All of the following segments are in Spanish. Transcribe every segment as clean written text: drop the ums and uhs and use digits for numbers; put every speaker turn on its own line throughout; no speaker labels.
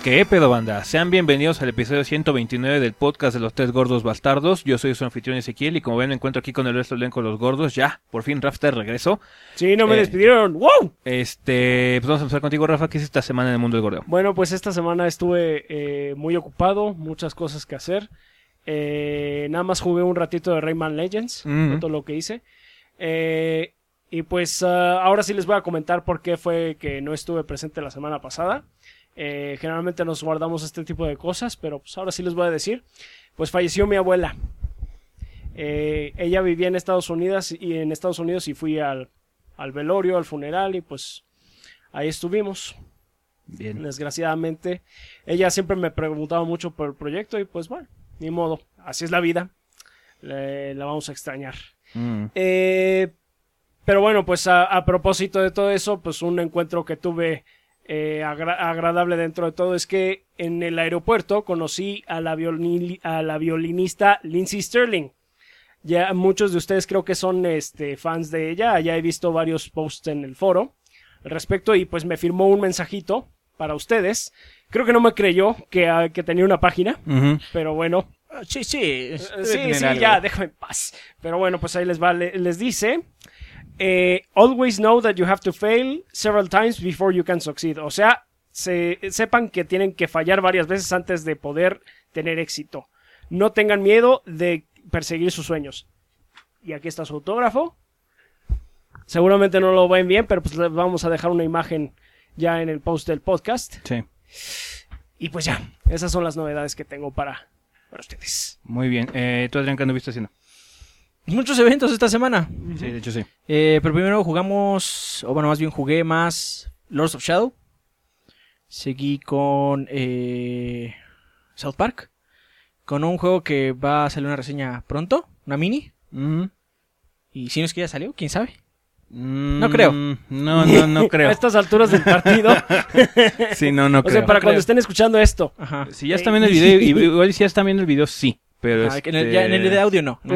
¿Qué pedo, banda? Sean bienvenidos al episodio 129 del podcast de los tres gordos bastardos. Yo soy su anfitrión Ezequiel y como ven me encuentro aquí con el resto del elenco de los gordos. Ya, por fin Rafa está de regreso.
Sí, no me despidieron. ¡Wow!
Pues vamos a empezar contigo, Rafa. ¿Qué es esta semana en el mundo del gordeo?
Bueno, pues esta semana estuve muy ocupado, muchas cosas que hacer. Nada más jugué un ratito de Rayman Legends, fue todo lo que hice. Y pues ahora sí les voy a comentar por qué fue que no estuve presente la semana pasada. Generalmente nos guardamos este tipo de cosas, pero pues ahora sí les voy a decir. Pues falleció mi abuela. Ella vivía en Estados Unidos y fui al velorio, al funeral, y pues ahí estuvimos.
Bien.
Desgraciadamente, ella siempre me preguntaba mucho por el proyecto y pues bueno, ni modo, así es la vida. La vamos a extrañar. Pero bueno, pues a propósito de todo eso, pues un encuentro que tuve agradable dentro de todo es que en el aeropuerto conocí a la violinista Lindsey Stirling. Ya muchos de ustedes creo que son fans de ella. Ya he visto varios posts en el foro al respecto y pues me firmó un mensajito para ustedes. Creo que no me creyó que tenía una página, pero bueno.
Sí,
ya, déjame en paz. Pero bueno, pues ahí les va, les dice: always know that you have to fail several times before you can succeed. O sea, sepan que tienen que fallar varias veces antes de poder tener éxito. No tengan miedo de perseguir sus sueños. Y aquí está su autógrafo. Seguramente no lo ven bien, pero pues les vamos a dejar una imagen ya en el post del podcast.
Sí.
Y pues ya, esas son las novedades que tengo para ustedes.
Muy bien. ¿Tú, Adrián, qué anduviste haciendo?
Muchos eventos esta semana.
Sí, de hecho sí.
Pero primero jugué más Lords of Shadow. Seguí con South Park. Con un juego que va a salir una reseña pronto, una mini. Y si no es que ya salió, quién sabe. No creo.
No creo.
A estas alturas del partido.
Sí, no creo.
O sea, para cuando estén escuchando esto.
Ajá.
Si ya están viendo el video, igual si ya están viendo el video, sí. Pero
en el de audio no.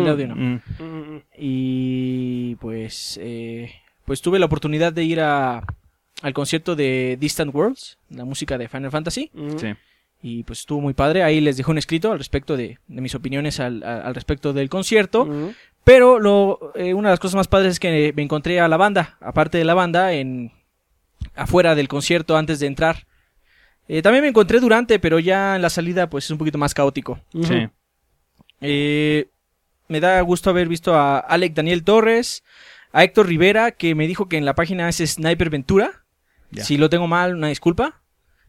Y pues tuve la oportunidad de ir al concierto de Distant Worlds, la música de Final Fantasy.
Sí.
Y pues estuvo muy padre. Ahí les dejé un escrito al respecto de mis opiniones al respecto del concierto. Pero una de las cosas más padres es que me encontré a la banda, aparte de la banda, afuera del concierto antes de entrar. También me encontré durante, pero ya en la salida pues es un poquito más caótico.
Sí.
Me da gusto haber visto a Alec Daniel Torres, a Héctor Rivera, que me dijo que en la página es Sniper Ventura.
Ya.
Si lo tengo mal, una disculpa.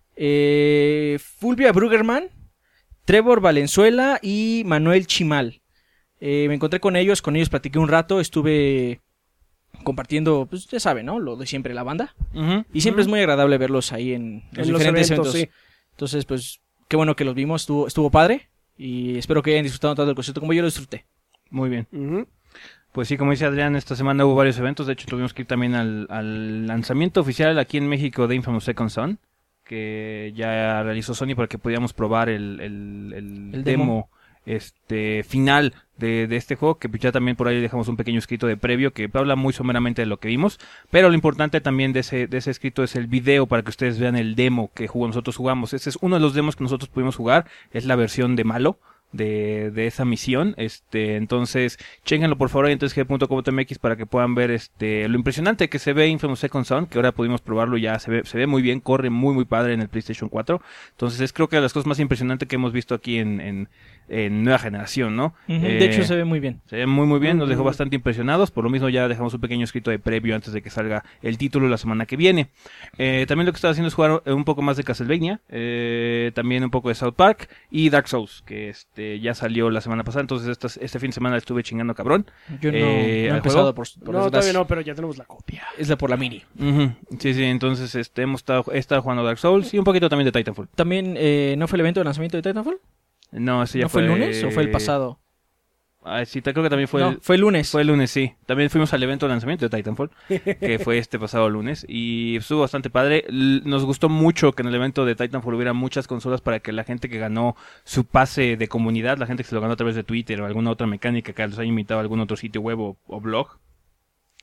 Fulvia Brugerman, Trevor Valenzuela y Manuel Chimal. Me encontré con ellos platiqué un rato, estuve compartiendo, pues ya saben, ¿no? Lo de siempre, la banda. Y siempre es muy agradable verlos ahí en los diferentes eventos. Sí. Entonces, pues, qué bueno que los vimos, estuvo padre. Y espero que hayan disfrutado tanto del concierto como yo lo disfruté.
Muy bien. Pues sí, como dice Adrián, esta semana hubo varios eventos. De hecho, tuvimos que ir también al lanzamiento oficial aquí en México de Infamous Second Son, que ya realizó Sony para que pudiéramos probar el demo final de este juego, que ya también por ahí dejamos un pequeño escrito de previo que habla muy someramente de lo que vimos, pero lo importante también de ese escrito es el video para que ustedes vean el demo que nosotros jugamos. Este es uno de los demos que nosotros pudimos jugar, es la versión de malo de esa misión. Entonces chéquenlo por favor en 3g.com.mx para que puedan ver lo impresionante que se ve Infamous Second Son, que ahora pudimos probarlo, ya se ve muy bien, corre muy muy padre en el PlayStation 4. Entonces es creo que de las cosas más impresionantes que hemos visto aquí en nueva generación, ¿no?
De hecho se ve muy bien.
Se ve muy muy bien, nos dejó bastante impresionados, por lo mismo ya dejamos un pequeño escrito de previo antes de que salga el título la semana que viene. También lo que estaba haciendo es jugar un poco más de Castlevania, también un poco de South Park y Dark Souls, que ya salió la semana pasada, entonces este fin de semana estuve chingando cabrón.
Yo no he empezado por
todavía no, pero ya tenemos la copia.
Es por la mini.
Sí, entonces he estado jugando Dark Souls y un poquito también de Titanfall.
¿También no fue el evento de lanzamiento de Titanfall?
No, ese ya
¿No fue el lunes o fue el pasado?
Sí, creo que también fue
fue el lunes.
Fue el lunes, sí. También fuimos al evento de lanzamiento de Titanfall, que fue este pasado lunes, y estuvo bastante padre. Nos gustó mucho que en el evento de Titanfall hubiera muchas consolas para que la gente que ganó su pase de comunidad, la gente que se lo ganó a través de Twitter o alguna otra mecánica que los haya invitado a algún otro sitio web o blog,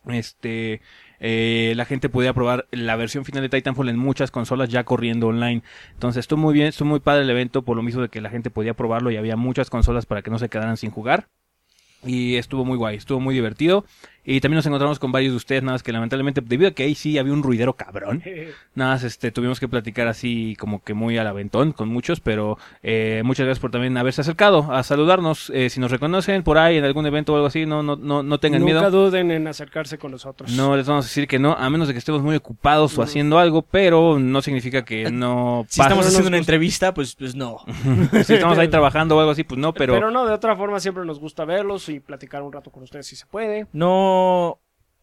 la gente podía probar la versión final de Titanfall en muchas consolas ya corriendo online. Entonces estuvo muy bien, estuvo muy padre el evento por lo mismo de que la gente podía probarlo y había muchas consolas para que no se quedaran sin jugar. Y estuvo muy guay, estuvo muy divertido. Y también nos encontramos con varios de ustedes, nada más que lamentablemente, debido a que ahí sí había un ruidero cabrón, nada más tuvimos que platicar así como que muy al aventón con muchos, pero muchas gracias por también haberse acercado a saludarnos. Si nos reconocen por ahí en algún evento o algo así, no tengan miedo.
Nunca duden en acercarse con nosotros.
No les vamos a decir que no, a menos de que estemos muy ocupados o haciendo algo, pero no significa que no
si estamos haciendo una entrevista, pues no.
Si estamos ahí trabajando o algo así, pues no,
pero no, de otra forma siempre nos gusta verlos y platicar un rato con ustedes si se puede.
No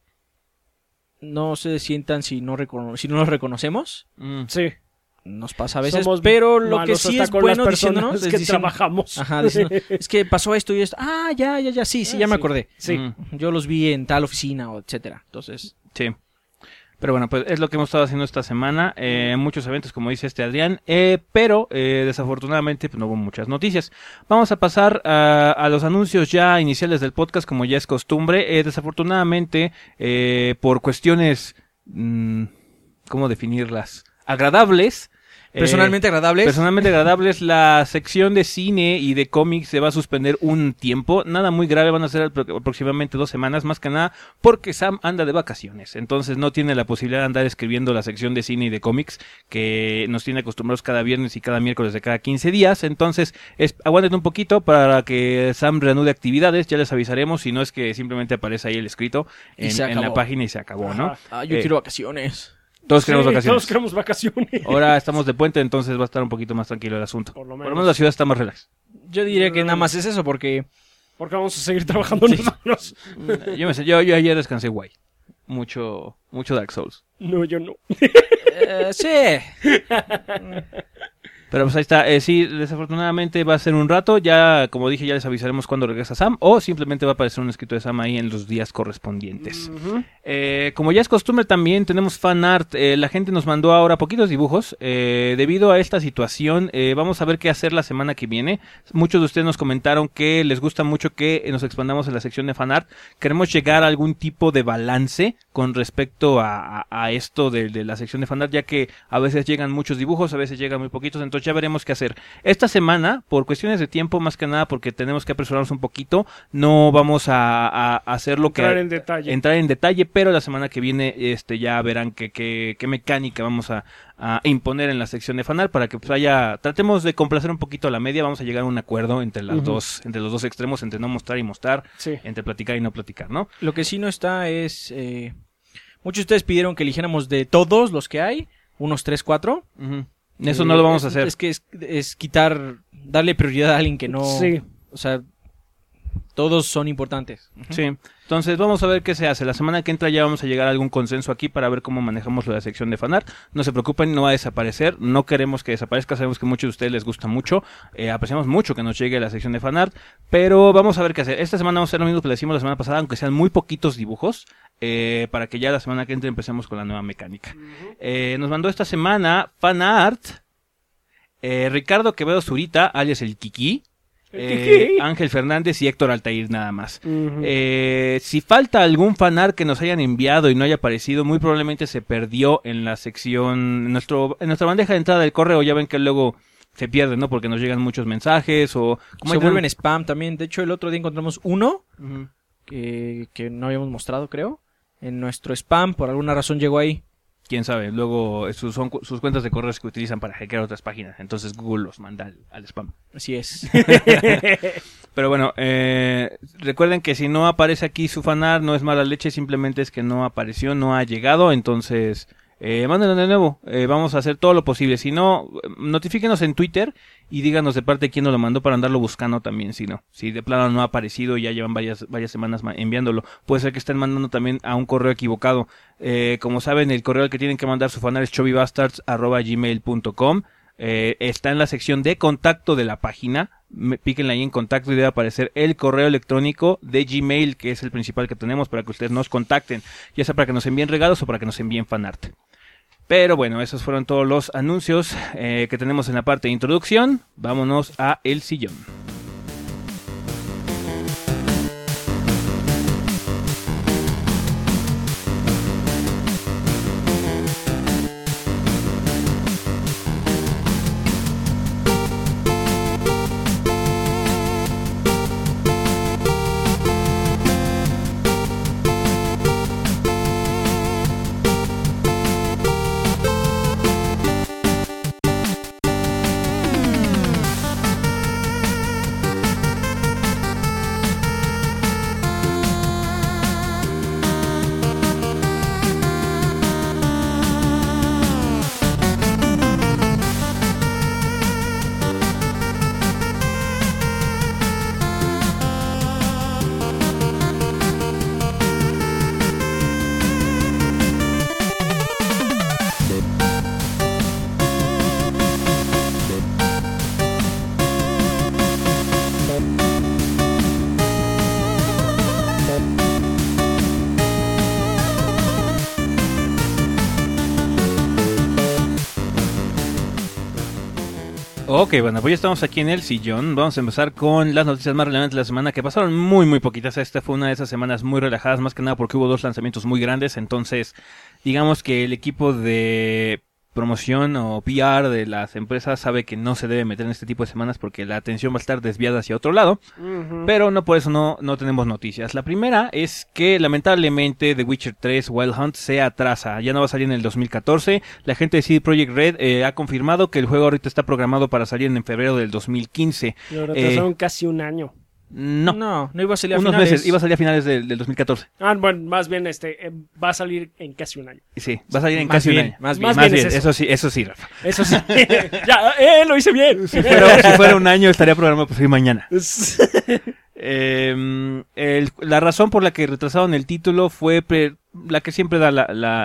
se sientan si no los reconocemos.
Sí.
Nos pasa a veces, pero lo que sí es bueno
diciéndonos es que trabajamos.
Ajá, es que pasó esto y esto. Ah, ya, sí, ya me acordé.
Sí.
Yo los vi en tal oficina o etcétera. Entonces,
sí. Pero bueno, pues es lo que hemos estado haciendo esta semana. Muchos eventos, como dice Adrián. Pero desafortunadamente pues, no hubo muchas noticias. Vamos a pasar a los anuncios ya iniciales del podcast, como ya es costumbre. Desafortunadamente, por cuestiones... ¿cómo definirlas? Agradables.
Personalmente agradables, la sección de cine y de cómics se va a suspender un tiempo, nada muy grave, van a ser aproximadamente 2 semanas, más que nada porque Sam anda de vacaciones, entonces no tiene la posibilidad de andar escribiendo la sección de cine y de cómics que nos tiene acostumbrados cada viernes y cada miércoles de cada 15 días, entonces aguanten un poquito para que Sam reanude actividades, ya les avisaremos, si no es que simplemente aparece ahí el escrito en la página y se acabó, ¿no? Yo quiero vacaciones.
Todos queremos vacaciones.
Todos queremos vacaciones.
Ahora estamos de puente, entonces va a estar un poquito más tranquilo el asunto. Por lo menos la ciudad está más relax.
Yo diría que nada más es eso, porque
vamos a seguir trabajando nosotros.
Yo ayer descansé guay. Mucho Dark Souls.
No, yo no.
Sí.
Pero pues ahí está, sí, desafortunadamente va a ser un rato, ya como dije ya les avisaremos cuando regresa Sam o simplemente va a aparecer un escrito de Sam ahí en los días correspondientes. Como ya es costumbre también tenemos fan art, la gente nos mandó ahora poquitos dibujos, debido a esta situación vamos a ver qué hacer la semana que viene. Muchos de ustedes nos comentaron que les gusta mucho que nos expandamos en la sección de fan art, queremos llegar a algún tipo de balance con respecto a esto de la sección de fan art, ya que a veces llegan muchos dibujos, a veces llegan muy poquitos, entonces ya veremos qué hacer. Esta semana, por cuestiones de tiempo, más que nada porque tenemos que apresurarnos un poquito, no vamos a hacer lo
entrar
en detalle, pero la semana que viene ya verán qué mecánica vamos a imponer en la sección de fanart para que pues tratemos de complacer un poquito a la media, vamos a llegar a un acuerdo entre los dos extremos, entre no mostrar y mostrar, entre platicar y no platicar, ¿no?
Lo que sí no está es muchos de ustedes pidieron que eligiéramos de todos los que hay, unos 3, 4.
Eso no lo vamos a hacer.
Es que es darle prioridad a alguien que no...
Sí.
O sea, todos son importantes.
Sí. Entonces vamos a ver qué se hace. La semana que entra ya vamos a llegar a algún consenso aquí para ver cómo manejamos la sección de fanart. No se preocupen, no va a desaparecer. No queremos que desaparezca. Sabemos que a muchos de ustedes les gusta mucho. Apreciamos mucho que nos llegue la sección de fanart. Pero vamos a ver qué hacer. Esta semana vamos a hacer lo mismo que le decimos la semana pasada, aunque sean muy poquitos dibujos. Para que ya la semana que entra empecemos con la nueva mecánica. Nos mandó esta semana fanart Ricardo Quevedo Zurita, alias el Kiki. Ángel Fernández y Héctor Altair nada más. Si falta algún fanart que nos hayan enviado y no haya aparecido, muy probablemente se perdió en la sección, en nuestra bandeja de entrada del correo. Ya ven que luego se pierde, ¿no? Porque nos llegan muchos mensajes o...
Se vuelven spam también. De hecho, el otro día encontramos uno que no habíamos mostrado, creo. En nuestro spam, por alguna razón llegó ahí.
Quién sabe, luego son sus cuentas de correos que utilizan para hackear otras páginas, entonces Google los manda al spam.
Así es.
Pero bueno, recuerden que si no aparece aquí su fanart no es mala leche, simplemente es que no apareció, no ha llegado, entonces mándenlo de nuevo, vamos a hacer todo lo posible. Si no, notifíquenos en Twitter y díganos de parte de quién nos lo mandó para andarlo buscando también. Si de plano no ha aparecido, ya llevan varias semanas enviándolo, puede ser que estén mandando también a un correo equivocado. Como saben, el correo al que tienen que mandar su fanart es chubibastards@gmail.com. Está en la sección de contacto de la página, píquenle ahí en contacto y debe aparecer el correo electrónico de Gmail, que es el principal que tenemos para que ustedes nos contacten, ya sea para que nos envíen regalos o para que nos envíen fanart. Pero bueno, esos fueron todos los anuncios que tenemos en la parte de introducción. Vámonos a El Sillón. Ok, bueno, pues ya estamos aquí en el sillón. Vamos a empezar con las noticias más relevantes de la semana, que pasaron muy poquitas. Esta fue una de esas semanas muy relajadas, más que nada porque hubo 2 lanzamientos muy grandes. Entonces, digamos que el equipo de promoción o PR de las empresas sabe que no se debe meter en este tipo de semanas porque la atención va a estar desviada hacia otro lado. Pero no por eso no tenemos noticias. La primera es que lamentablemente The Witcher 3 Wild Hunt se atrasa. Ya no va a salir en el 2014. La gente de CD Projekt Red ha confirmado que el juego ahorita está programado para salir en febrero del 2015.
Lo retrasaron casi un año.
No iba a salir a
unos
finales.
meses, iba a salir a finales del 2014.
Bueno, más bien va a salir en casi un año.
Sí, va a salir en
Más
casi
bien,
un año.
más
bien.
Más bien,
es
eso sí, Rafa.
Eso sí. Ya, lo hice bien.
Si fuera un año estaría programado para salir mañana. La razón por la que retrasaron el título fue la que siempre da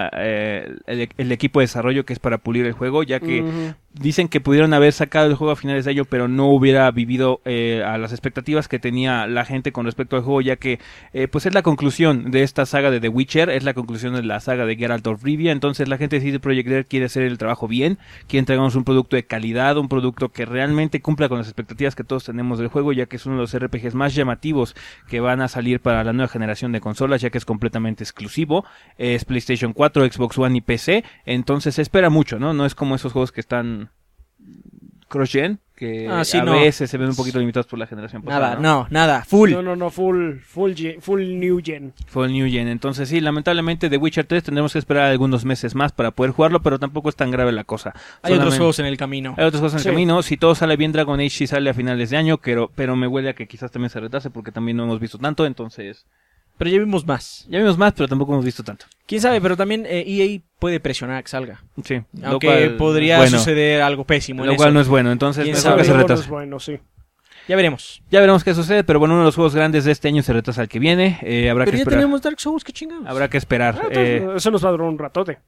el equipo de desarrollo, que es para pulir el juego, ya que dicen que pudieron haber sacado el juego a finales de año, pero no hubiera vivido a las expectativas que tenía la gente con respecto al juego, ya que pues es la conclusión de esta saga de The Witcher, es la conclusión de la saga de Geralt of Rivia. Entonces la gente de CD Projekt Red quiere hacer el trabajo bien, quiere entregarnos un producto de calidad, un producto que realmente cumpla con las expectativas que todos tenemos del juego, ya que es uno de los RPGs más llamativos que van a salir para la nueva generación de consolas, ya que es completamente exclusivo. Es PlayStation 4, Xbox One y PC. Entonces se espera mucho, ¿no? No es como esos juegos que están cross-gen, que veces se ven un poquito limitados por la generación pasada.
Nada, full.
No, full new gen.
Full new gen. Entonces sí, lamentablemente The Witcher 3 tendremos que esperar algunos meses más para poder jugarlo, pero tampoco es tan grave la cosa.
Hay otros juegos en el camino.
Hay otros juegos en el camino. Si todo sale bien, Dragon Age sí sale a finales de año, pero me huele a que quizás también se retrase porque también no hemos visto tanto, entonces...
Pero ya vimos más.
Pero tampoco hemos visto tanto.
Quién sabe, pero también EA puede presionar a que salga.
Sí.
Aunque podría suceder algo pésimo.
Lo cual no es bueno, entonces
mejor que se retrase. No es bueno, sí.
Ya veremos.
Ya veremos qué sucede, pero bueno, uno de los juegos grandes de este año se retrasa al que viene. Habrá que esperar.
Pero ya tenemos Dark Souls, qué chingados.
Habrá que esperar.
Eso nos va a durar un ratote.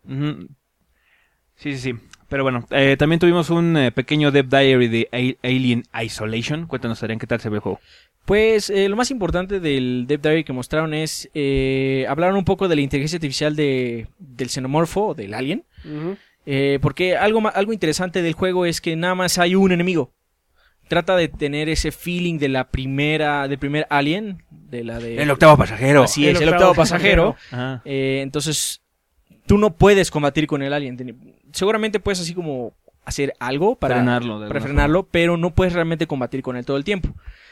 Sí. Pero bueno, también tuvimos un pequeño Dev Diary de Alien Isolation. Cuéntanos, Adrián, ¿qué tal se ve el juego?
Pues lo más importante del Dev Diary que mostraron es... hablaron un poco de la inteligencia artificial del xenomorfo, del alien. Porque algo interesante del juego es que nada más hay un enemigo. Trata de tener ese feeling del primer alien.
El octavo pasajero.
Así es, el octavo pasajero. Entonces, tú no puedes combatir con el alien. Seguramente puedes así como hacer algo para frenarlo, pero no puedes realmente combatir con él todo el tiempo.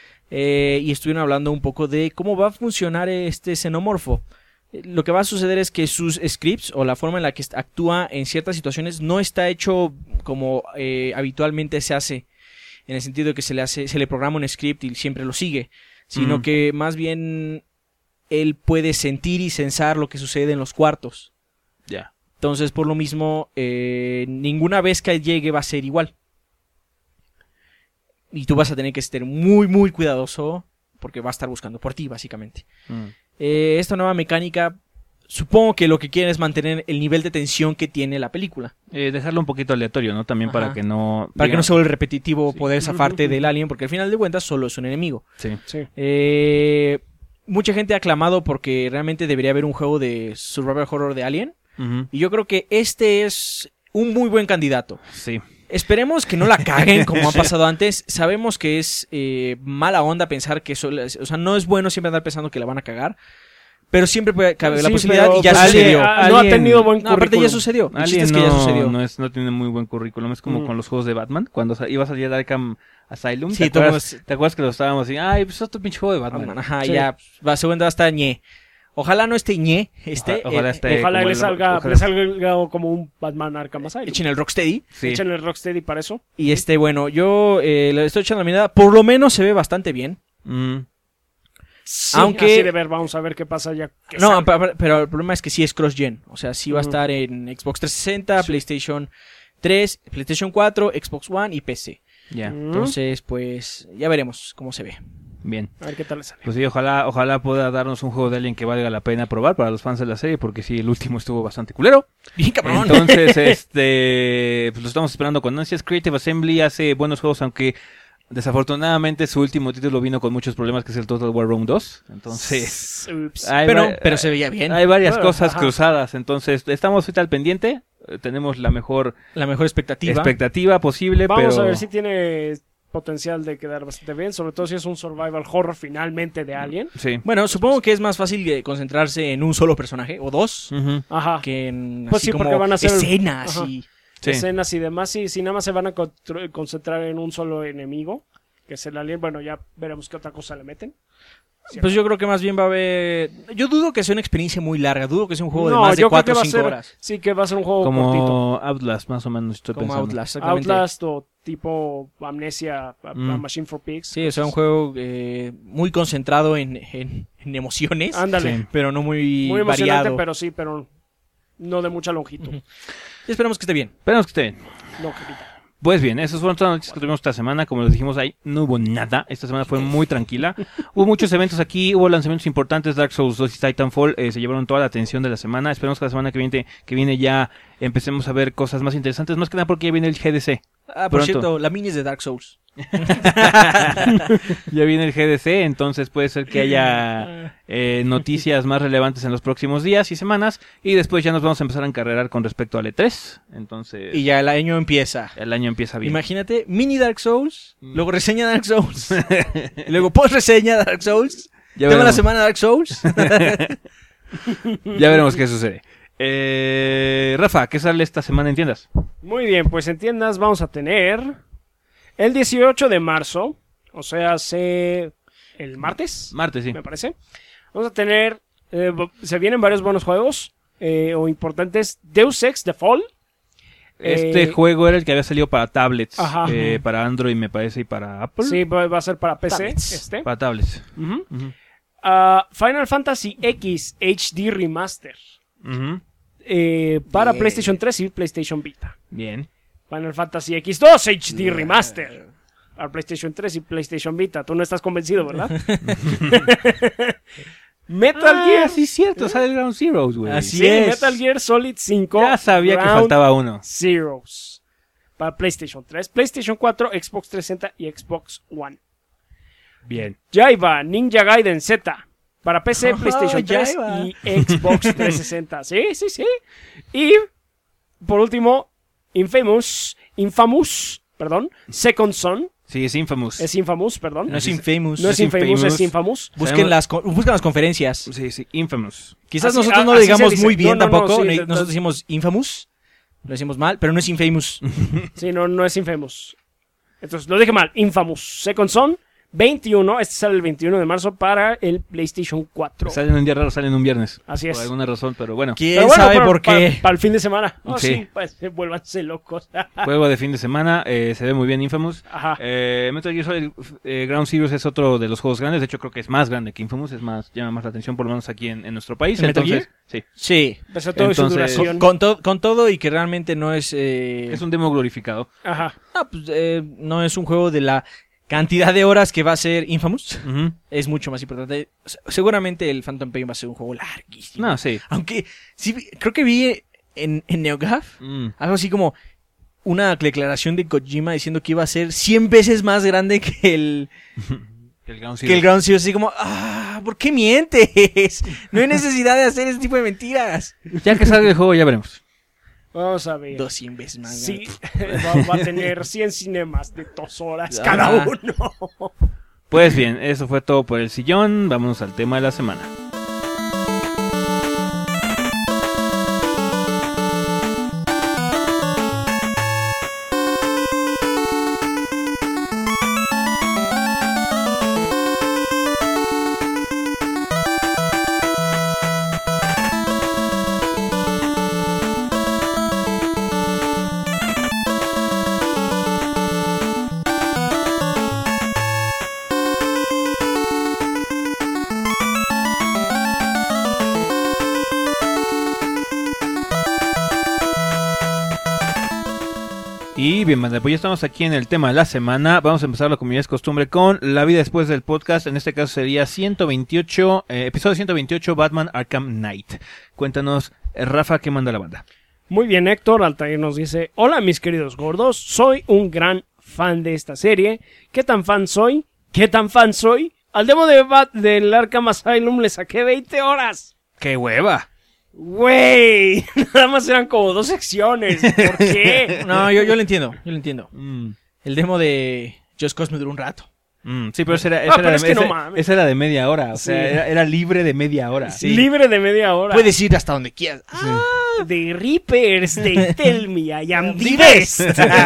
Y estuvieron hablando un poco de cómo va a funcionar este xenomorfo. Lo que va a suceder es que sus scripts o la forma en la que actúa en ciertas situaciones no está hecho como habitualmente se hace, en el sentido de que se le programa un script y siempre lo sigue, sino que más bien él puede sentir y sensar lo que sucede en los cuartos.
Ya.
Entonces, por lo mismo, ninguna vez que llegue va a ser igual. Y tú vas a tener que estar muy cuidadoso porque va a estar buscando por ti, básicamente. Esta nueva mecánica, supongo que lo que quieren es mantener el nivel de tensión que tiene la película.
Dejarlo un poquito aleatorio, ¿no? También para que no...
Para que no se vuelva repetitivo poder zafarte del alien, porque al final de cuentas solo es un enemigo.
Sí.
Mucha gente ha aclamado porque realmente debería haber un juego de survival horror de Alien. Y yo creo que este es un muy buen candidato.
Sí.
Esperemos que no la caguen como ha pasado antes. Sabemos que es mala onda pensar que no es bueno siempre andar pensando que la van a cagar. Pero siempre puede caber la posibilidad y ya sucedió.
No ha tenido buen currículum.
Aparte ya sucedió. El chiste es que ya sucedió.
No tiene muy buen currículum. Es como con los juegos de Batman. Cuando iba a salir Arkham Asylum.
Sí,
¿Te acuerdas que lo estábamos así? Ay, pues otro pinche juego de Batman.
Ajá, sí. Ya. Segunda va a estar ñe. Ojalá no esté ñe.
Ojalá le salga como un Batman Arkham Asylum.
Echen el Rocksteady.
Sí. Echen el Rocksteady para eso.
Y bueno, yo le estoy echando la mirada. Por lo menos se ve bastante bien.
Sí, aunque así de ver, vamos a ver qué pasa ya.
Pero el problema es que sí es cross-gen. O sea, sí va a estar en Xbox 360, PlayStation 3, PlayStation 4, Xbox One y PC. Entonces, pues, ya veremos cómo se ve.
Bien.
A ver qué tal sale.
Pues sí, ojalá pueda darnos un juego de Alien que valga la pena probar para los fans de la serie, porque sí, el último estuvo bastante culero.
Bien cabrón.
Entonces, pues lo estamos esperando con ansias. Creative Assembly hace buenos juegos, aunque desafortunadamente su último título vino con muchos problemas, que es el Total War Rome 2. Entonces,
pero se veía bien.
Hay varias cosas cruzadas, entonces estamos ahorita al pendiente. tenemos la mejor
expectativa
posible.
Vamos
pero...
a ver si tiene potencial de quedar bastante bien, sobre todo si es un survival horror finalmente de Alien.
Sí.
Bueno, supongo que es más fácil concentrarse en un solo personaje, o dos,
Ajá.
que en
Pues
así
sí,
como
porque van a ser
escenas
Ajá.
y...
Sí.
escenas y demás, y si nada más se van a concentrar en un solo enemigo, que es el Alien, bueno, ya veremos qué otra cosa le meten.
Pues yo creo que más bien va a haber... Yo dudo que sea una experiencia muy larga, dudo que sea un juego de más de 4 o 5 horas.
Sí, que va a ser un juego
como
cortito.
Outlast, más o menos, estoy
Como
pensando.
Outlast, exactamente.
Outlast o tipo Amnesia, a Machine for Pigs.
Sí, o sea, un juego muy concentrado en emociones,
Ándale.
Sí.
pero no muy
Emocionante,
variado.
pero no de mucha longitud.
Y esperemos que esté bien.
Esperemos que esté bien.
Longevita.
Pues bien, esas fueron todas las noticias que tuvimos esta semana. Como les dijimos ahí, no hubo nada. Esta semana fue muy tranquila. Hubo muchos eventos aquí, hubo lanzamientos importantes. Dark Souls 2 y Titanfall se llevaron toda la atención de la semana. Esperemos que la semana que viene ya empecemos a ver cosas más interesantes. Más que nada porque ya viene el GDC.
Por
Pronto.
cierto, la mini es de Dark Souls.
Ya viene el GDC, entonces puede ser que haya noticias más relevantes en los próximos días y semanas. Y después ya nos vamos a empezar a encarrerar con respecto al E3. Entonces,
Y ya el año empieza.
el año empieza bien.
Imagínate, mini Dark Souls, luego reseña Dark Souls, y luego post reseña Dark Souls,
Ya
tema la
veremos.
semana Dark Souls.
Ya veremos qué sucede. Rafa, ¿qué sale esta semana en tiendas?
Muy bien, pues en tiendas vamos a tener el 18 de marzo, o sea, el martes,
Martes, sí.
me parece. Vamos a tener, se vienen varios buenos juegos o importantes. Deus Ex The Fall.
Este juego era el que había salido para tablets,
Ajá.
para Android me parece y para Apple.
Sí, va a ser para PC.
Tablets.
Para tablets.
Ujú.
Ujú.
Final Fantasy X HD Remaster.
Ujú.
Para
Bien.
PlayStation 3 y PlayStation Vita.
Bien.
Final Fantasy X2 HD Remaster. Para PlayStation 3 y PlayStation Vita. Tú no estás convencido, ¿verdad? Metal Gear.
Sí, cierto, sale el Ground Zeroes, güey.
Así
Sí,
es.
Metal Gear Solid 5.
Ya sabía que
Ground
faltaba uno.
Zeroes. Para PlayStation 3, PlayStation 4, Xbox 360 y Xbox One.
Bien.
Jaiba Ninja Gaiden Z. Para PC, PlayStation 3
Jaiba.
y Xbox 360. Sí. Y, por último, Infamous, Second Son.
Sí, es Infamous.
Es Infamous, perdón.
No es Infamous.
No es Infamous, es Infamous.
Busquen las conferencias.
Sí, Infamous.
Quizás
Así-
nosotros no
así
lo
se
digamos
dice.
muy bien
No,
tampoco.
sí,
Nosotros decimos Infamous. Lo decimos mal, pero no es Infamous.
Sí, no es Infamous. Entonces, lo dije mal. Infamous. Second Son, 21. Este sale el 21 de marzo para el PlayStation 4.
Salen un día raro, salen un viernes.
Así es.
Por alguna razón, pero bueno.
¿Quién
Pero bueno,
sabe
pero
por qué?
Para el fin de semana. Oh,
Sí.
sí, pues vuélvanse locos.
Juego de fin de semana, se ve muy bien Infamous.
Ajá.
Metal Gear Solid Ground Zeroes es otro de los juegos grandes. De hecho, creo que es más grande que Infamous. Es más, llama más la atención, por lo menos aquí en nuestro país.
¿El Metal
Entonces, sí.
Sí.
Pese a todo su
Entonces,
duración.
Con todo y que realmente no es...
Es un demo glorificado.
Ajá.
no es un juego de la cantidad de horas que va a ser Infamous.
Ujú.
Es mucho más importante. Seguramente el Phantom Pain va a ser un juego larguísimo.
No, sí.
Aunque sí, creo que vi en NeoGAF algo así como una declaración de Kojima diciendo que iba a ser 100 veces más grande que el
El Ground
que el
Zero.
Ground Zero. Así como, ¿por qué mientes? No hay necesidad de hacer ese tipo de mentiras.
Ya que salga el juego, ya veremos.
Vamos a ver.
200 veces más
Sí,
grande.
va a tener 100 cinemas de 2 horas
Ah.
cada uno.
Pues bien, eso fue todo por el sillón. Vámonos al tema de la semana. Y bien, banda, pues ya estamos aquí en el tema de la semana. Vamos a empezar, como ya es costumbre, con la vida después del podcast. En este caso sería 128, episodio 128, Batman Arkham Knight. Cuéntanos, Rafa, ¿qué manda la banda?
Muy bien, Héctor Altair nos dice: hola mis queridos gordos, soy un gran fan de esta serie. ¿Qué tan fan soy? ¿Qué tan fan soy? Al demo del Arkham Asylum le saqué 20 horas.
¡Qué hueva!
Güey, nada más eran como 2 secciones. ¿Por qué?
No, yo lo entiendo.
Mm.
El demo de Just Cause me duró un rato.
Sí, pero esa era de media hora. O sea, era libre de media hora.
Sí.
Libre de media hora.
Puedes ir hasta donde quieras.
The Reapers de Tell Me I Am the Best.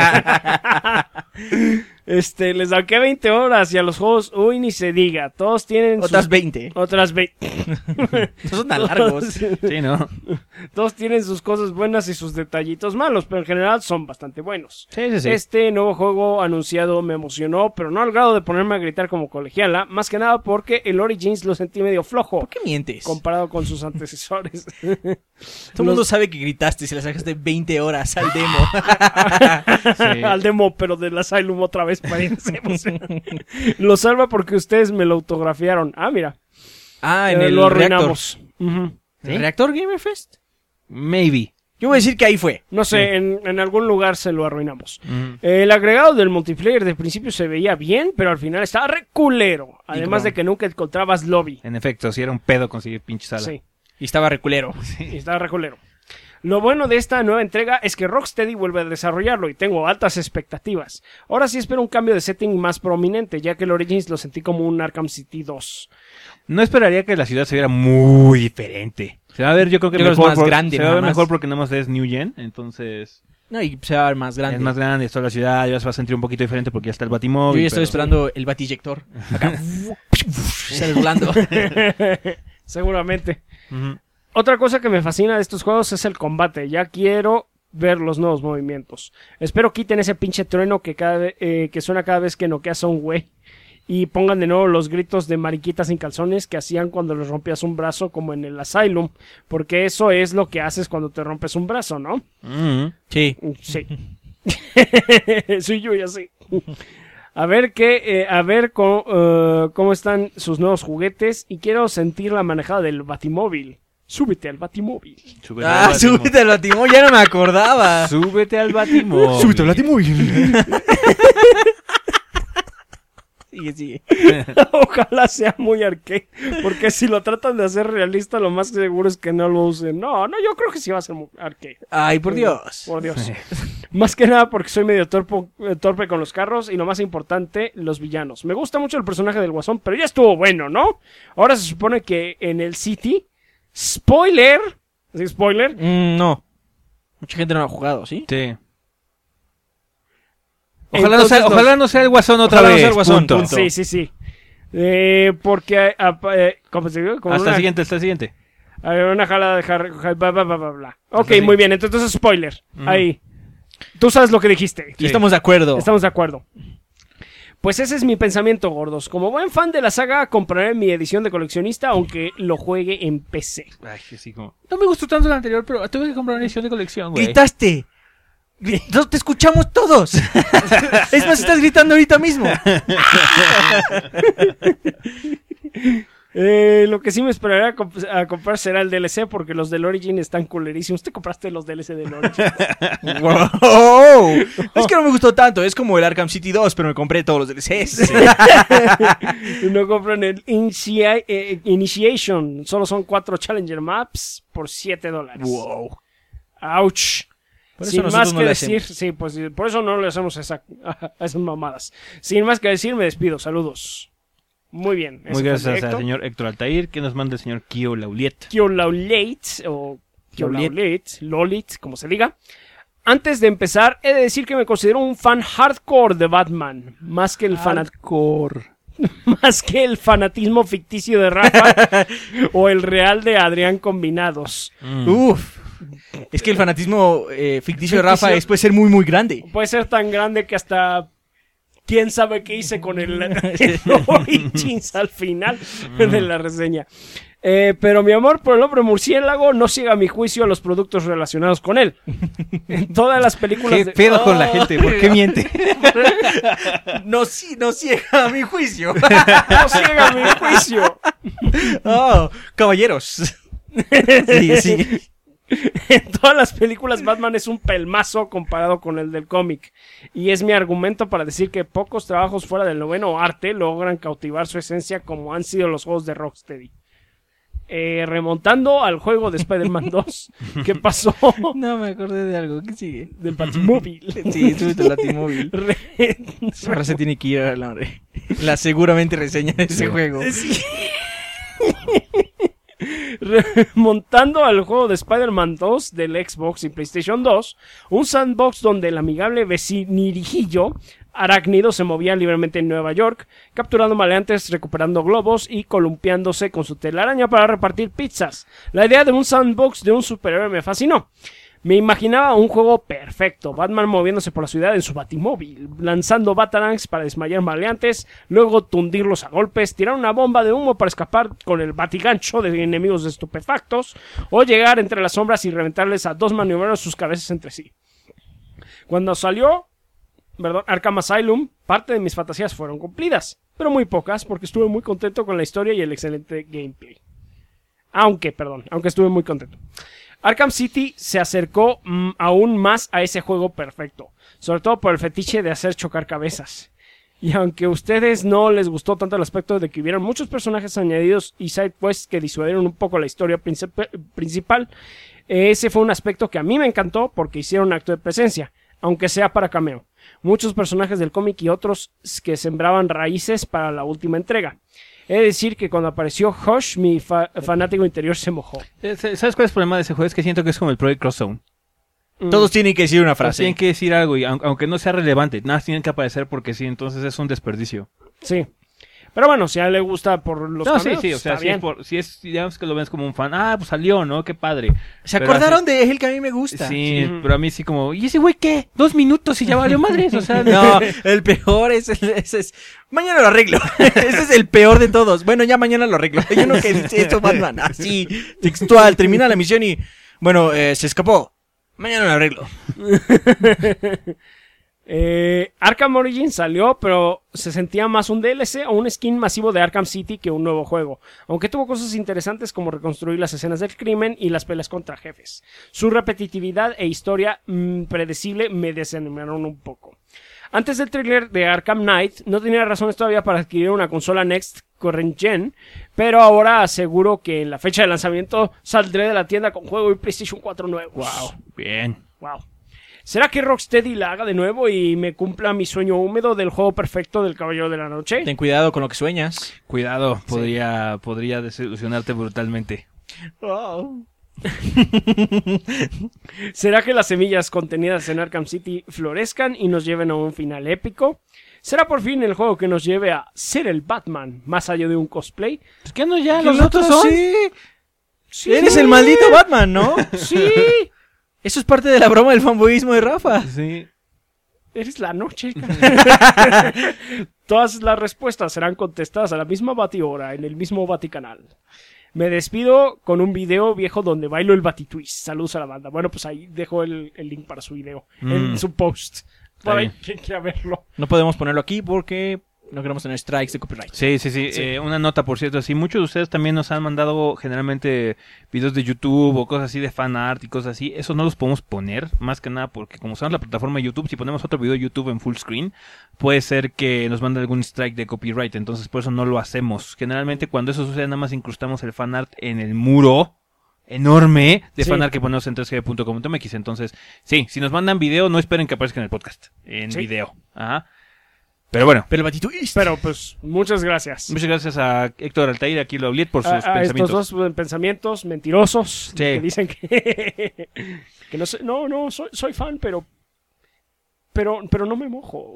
Les saqué 20 horas y a los juegos, uy, ni se diga. Todos tienen
Otras 20.
Otras 20.
No son tan largos.
Sí, ¿no?
Todos tienen sus cosas buenas y sus detallitos malos, pero en general son bastante buenos.
Sí.
Este nuevo juego anunciado me emocionó, pero no al grado de ponerme a gritar como colegiala, más que nada porque el Origins lo sentí medio flojo.
¿Por qué mientes?
Comparado con sus antecesores.
Todo el mundo sabe que gritaste si le sacaste 20 horas al demo.
Sí.
Al demo, pero del Asylum otra vez parecemos. Lo salva porque ustedes me lo autografiaron. Ah, mira.
En el
lo
reactor.
arruinamos. Ujú.
¿El Reactor Gamer Fest?
Maybe.
Yo voy a decir que ahí fue.
No sé, en algún lugar se lo arruinamos. El agregado del multiplayer de principio se veía bien, pero al final estaba reculero. Además de que nunca encontrabas lobby.
En efecto, sí era un pedo conseguir pinche sala.
Sí,
Y estaba reculero.
y estaba reculero. Lo bueno de esta nueva entrega es que Rocksteady vuelve a desarrollarlo y tengo altas expectativas. Ahora sí espero un cambio de setting más prominente, ya que el Origins lo sentí como un Arkham City 2.
No esperaría que la ciudad se viera muy diferente. Se va a ver, yo creo que
Yo creo
mejor,
que es más grande,
se va a ver
nada más.
mejor porque nada más es New Gen, entonces
No, y se va a ver más grande.
es más grande, toda la ciudad ya se va a sentir un poquito diferente porque ya está el
Yo
Batimóvil.
ya estoy
pero-
esperando el batiyector. Acá. Sale volando.
Seguramente.
Ujú.
Otra cosa que me fascina de estos juegos es el combate. Ya quiero ver los nuevos movimientos. Espero quiten ese pinche trueno que suena cada vez que noqueas a un güey. Y pongan de nuevo los gritos de mariquitas sin calzones que hacían cuando les rompías un brazo como en el Asylum. Porque eso es lo que haces cuando te rompes un brazo, ¿no?
Ujú.
Sí.
Sí. Soy yo ya sé. A ver cómo están sus nuevos juguetes. Y quiero sentir la manejada del Batimóvil. Súbete al Batimóvil.
Súbete al Batimóvil.
Súbete al batimóvil, ya no me acordaba.
Súbete al Batimóvil.
batimóvil. Sigue.
Ojalá sea muy arcade. Porque si lo tratan de hacer realista, lo más seguro es que no lo usen. No, yo creo que sí va a ser muy arcade.
Ay, por Dios.
Por Dios. Más que nada porque soy medio torpe con los carros y lo más importante, los villanos. Me gusta mucho el personaje del Guasón, pero ya estuvo bueno, ¿no? Ahora se supone que en el City, spoiler, ¿sí, spoiler?
No. Mucha gente no lo ha jugado, ¿sí?
Sí.
Entonces
Ojalá no sea el Guasón otra
Ojalá no
vez.
sea el Guasón,
punto.
punto.
Sí. Porque, ¿cómo se dice? Como
Hasta
una-
el siguiente.
una jalada de bla, bla, bla, bla, bla. Ok,
Así.
muy bien, entonces spoiler. Ahí. Tú sabes lo que dijiste.
Y estamos de acuerdo.
Estamos de acuerdo. Pues ese es mi pensamiento, gordos. Como buen fan de la saga, compraré mi edición de coleccionista, aunque lo juegue en PC.
Ay, sí, como... No me gustó tanto el anterior, pero tuve que comprar una edición de colección, güey.
¡Gritaste! ¡No te escuchamos todos! Es más, estás gritando ahorita mismo.
Lo que sí me esperaré a comprar será el DLC, porque los del Origin están culerísimos. ¿Te compraste los DLC del Origin?
¡Wow! Es que no me gustó tanto. Es como el Arkham City 2, pero me compré todos los DLCs.
No compran el Initiation. Solo son 4 Challenger Maps por $7.
¡Wow!
¡Ouch!
Por eso
Sin
nosotros
más
no
que
le
decir,
hacemos.
sí, pues por eso no le hacemos a esas mamadas. Sin más que decir, me despido. Saludos. Muy bien. Ese
Muy
fue
gracias
el
al señor Héctor Altair, que nos manda el señor Kio Lauliet.
Kiolaulet, o Lolit, como se diga. Antes de empezar, he de decir que me considero un fan hardcore de Batman. Más que el más que el fanatismo ficticio de Rafa o el real de Adrián combinados.
Uf. Es que el fanatismo ficticio de Rafa puede ser muy, muy grande.
Puede ser tan grande que hasta quién sabe qué hice con el Origins al final de la reseña. Pero mi amor por el hombre murciélago no ciega mi juicio a los productos relacionados con él. En todas las películas
¿Qué pedo con la gente? ¿Por qué miente?
No ciega mi juicio.
No ciega mi juicio.
Oh, caballeros. Sí.
En todas las películas Batman es un pelmazo comparado con el del cómic. Y es mi argumento para decir que pocos trabajos fuera del noveno arte logran cautivar su esencia como han sido los juegos de Rocksteady. remontando al juego de Spider-Man 2. ¿Qué pasó?
No, me acordé de algo. ¿Qué sigue?
Del Batimóvil.
Sí, súbete al Batimóvil. Ahora se tiene que ir a la seguramente reseña de ese juego.
Sí. Remontando al juego de Spider-Man 2 del Xbox y PlayStation 2, un sandbox donde el amigable vecinirijillo Arácnido se movía libremente en Nueva York, capturando maleantes, recuperando globos y columpiándose con su telaraña para repartir pizzas. La idea de un sandbox de un superhéroe me fascinó. Me imaginaba un juego perfecto, Batman moviéndose por la ciudad en su batimóvil, lanzando batarangs para desmayar maleantes, luego tundirlos a golpes, tirar una bomba de humo para escapar con el batigancho de enemigos estupefactos, o llegar entre las sombras y reventarles a dos maniobreros sus cabezas entre sí. Cuando salió Arkham Asylum, parte de mis fantasías fueron cumplidas, pero muy pocas porque estuve muy contento con la historia y el excelente gameplay. Aunque estuve muy contento. Arkham City se acercó aún más a ese juego perfecto, sobre todo por el fetiche de hacer chocar cabezas. Y aunque a ustedes no les gustó tanto el aspecto de que hubieran muchos personajes añadidos y side quests que disuadieron un poco la historia principal, ese fue un aspecto que a mí me encantó porque hicieron un acto de presencia, aunque sea para cameo. Muchos personajes del cómic y otros que sembraban raíces para la última entrega. He de decir que cuando apareció Hush, mi fanático interior se mojó.
¿Sabes cuál es el problema de ese juego? Es que siento que es como el Project Cross Zone.
Todos tienen que decir una frase.
Tienen que decir algo, y aunque no sea relevante, nada tienen que aparecer porque sí, entonces es un desperdicio.
Sí. Pero bueno, si a él le gusta por los cameos,
sí, o sea, si es, digamos que lo ves como un fan, pues salió, ¿no? Qué padre.
¿Se acordaron de él que a mí me gusta?
Sí, pero a mí sí como, ¿y ese güey qué? 2 minutos y ya valió madres, o sea.
No, el peor es mañana lo arreglo. Ese es el peor de todos. Bueno, ya mañana lo arreglo. Yo no que dice esto, Batman, así, textual, termina la misión y, bueno, se escapó. Mañana lo arreglo.
Arkham Origins salió, pero se sentía más un DLC o un skin masivo de Arkham City que un nuevo juego, aunque tuvo cosas interesantes como reconstruir las escenas del crimen y las peleas contra jefes. Su repetitividad e historia predecible me desanimaron un poco. Antes del tráiler de Arkham Knight, no tenía razones todavía para adquirir una consola Next Current Gen, pero ahora aseguro que en la fecha de lanzamiento saldré de la tienda con juego y PlayStation 4 nuevos.
Wow, bien.
Wow. ¿Será que Rocksteady la haga de nuevo y me cumpla mi sueño húmedo del juego perfecto del Caballero de la Noche?
Ten cuidado con lo que sueñas.
Cuidado, podría desilusionarte brutalmente.
Wow. ¿Será que las semillas contenidas en Arkham City florezcan y nos lleven a un final épico? ¿Será por fin el juego que nos lleve a ser el Batman más allá de un cosplay?
Pues que no, ya los otros son.
Sí. Eres el maldito Batman, ¿no?
Sí.
Eso es parte de la broma del fanboyismo de Rafa.
Sí.
Eres la noche. Todas las respuestas serán contestadas a la misma batihora en el mismo Baticanal. Me despido con un video viejo donde bailo el Batitwist. Saludos a la banda. Bueno, pues ahí dejo el link para su video en su post. Para quien quiera verlo.
No podemos ponerlo aquí porque no queremos tener strikes de copyright.
Sí. Una nota, por cierto, sí, muchos de ustedes también nos han mandado generalmente videos de YouTube o cosas así de fan art y cosas así. Eso no los podemos poner, más que nada porque como usamos la plataforma de YouTube, si ponemos otro video de YouTube en full screen, puede ser que nos mande algún strike de copyright, entonces por eso no lo hacemos. Generalmente cuando eso sucede nada más incrustamos el fan art en el muro enorme de fanart que ponemos en 3g.com.mx. Entonces, sí, si nos mandan video, no esperen que aparezca en el podcast, en video. Ajá. Pero bueno.
Pero el Batitwist.
Pero pues, muchas gracias.
Muchas gracias a Héctor Altair, aquí lo Obliet, por sus pensamientos.
Estos dos pensamientos mentirosos que dicen que no sé, soy fan, pero no me mojo.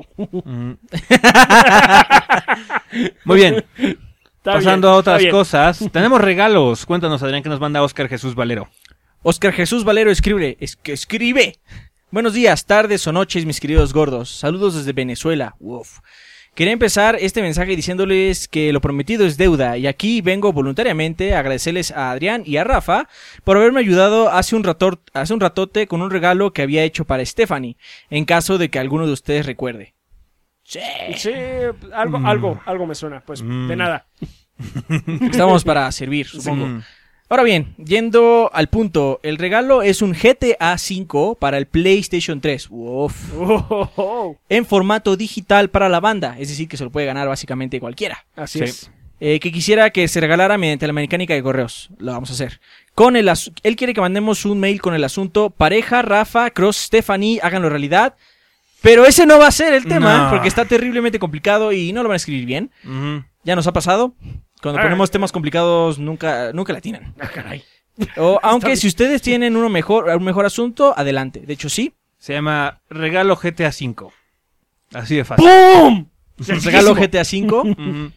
Muy bien. Pasando a otras cosas, tenemos regalos. Cuéntanos, Adrián, que nos manda Oscar Jesús Valero.
Oscar Jesús Valero escribe. Buenos días, tardes o noches, mis queridos gordos. Saludos desde Venezuela. Uf. Quería empezar este mensaje diciéndoles que lo prometido es deuda, y aquí vengo voluntariamente a agradecerles a Adrián y a Rafa por haberme ayudado hace un ratote con un regalo que había hecho para Stephanie, en caso de que alguno de ustedes recuerde.
Sí, algo me suena, pues de nada.
Estamos para servir, supongo. Ahora bien, yendo al punto, el regalo es un GTA V para el PlayStation 3. Uf. En formato digital para la banda, es decir, que se lo puede ganar básicamente cualquiera.
Así es.
que quisiera que se regalara mediante la mecánica de correos. Lo vamos a hacer. Él quiere que mandemos un mail con el asunto pareja, Rafa, Cross, Stephanie, háganlo realidad. Pero ese no va a ser el tema, porque está terriblemente complicado y no lo van a escribir bien. Ya nos ha pasado. Cuando ponemos temas complicados nunca la tienen.
Caray.
Aunque si ustedes tienen un mejor asunto, adelante. De hecho, sí.
Se llama Regalo GTA V. Así de fácil.
¡Pum! Regalo GTA V.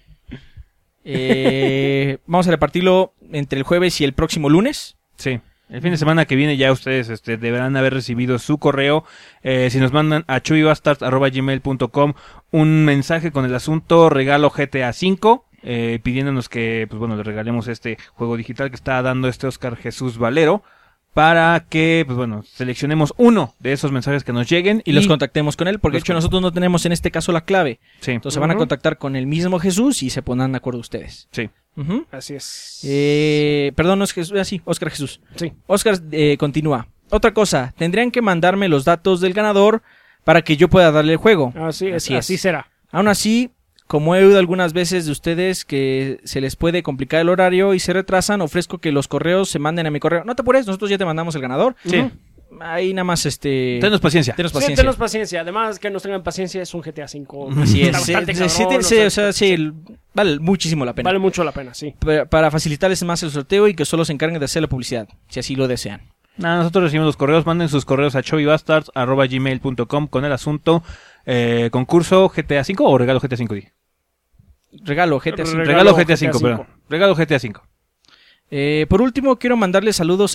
Vamos a repartirlo entre el jueves y el próximo lunes.
Sí. El fin de semana que viene ya ustedes deberán haber recibido su correo. Si nos mandan a chubibastards@gmail.com un mensaje con el asunto Regalo GTA V, pidiéndonos que le regalemos este juego digital que está dando Oscar Jesús Valero, para que seleccionemos uno de esos mensajes que nos lleguen
y los contactemos con él, porque de hecho nosotros no tenemos en este caso la clave.
Sí.
Entonces van a contactar con el mismo Jesús y se pondrán de acuerdo ustedes.
Sí.
Así es.
Perdón, no es Jesús, sí, Oscar Jesús.
Sí.
Oscar continúa. Otra cosa, tendrían que mandarme los datos del ganador para que yo pueda darle el juego.
Así será.
Aún así, como he oído algunas veces de ustedes que se les puede complicar el horario y se retrasan, ofrezco que los correos se manden a mi correo. No te apures, nosotros ya te mandamos el ganador.
Sí.
Ahí nada más
Tenos paciencia.
Sí, tenos paciencia. Además que nos tengan paciencia, es un GTA V.
Así es. Sí, vale muchísimo la pena.
Vale mucho la pena, sí.
Para facilitarles más el sorteo y que solo se encarguen de hacer la publicidad, si así lo desean.
Nosotros recibimos los correos, manden sus correos a chubibastards@gmail.com con el asunto concurso GTA V o regalo GTA V.
Regalo GTA V.
Regalo GTA V, perdón. Regalo GTA V.
Por último, quiero mandarle saludos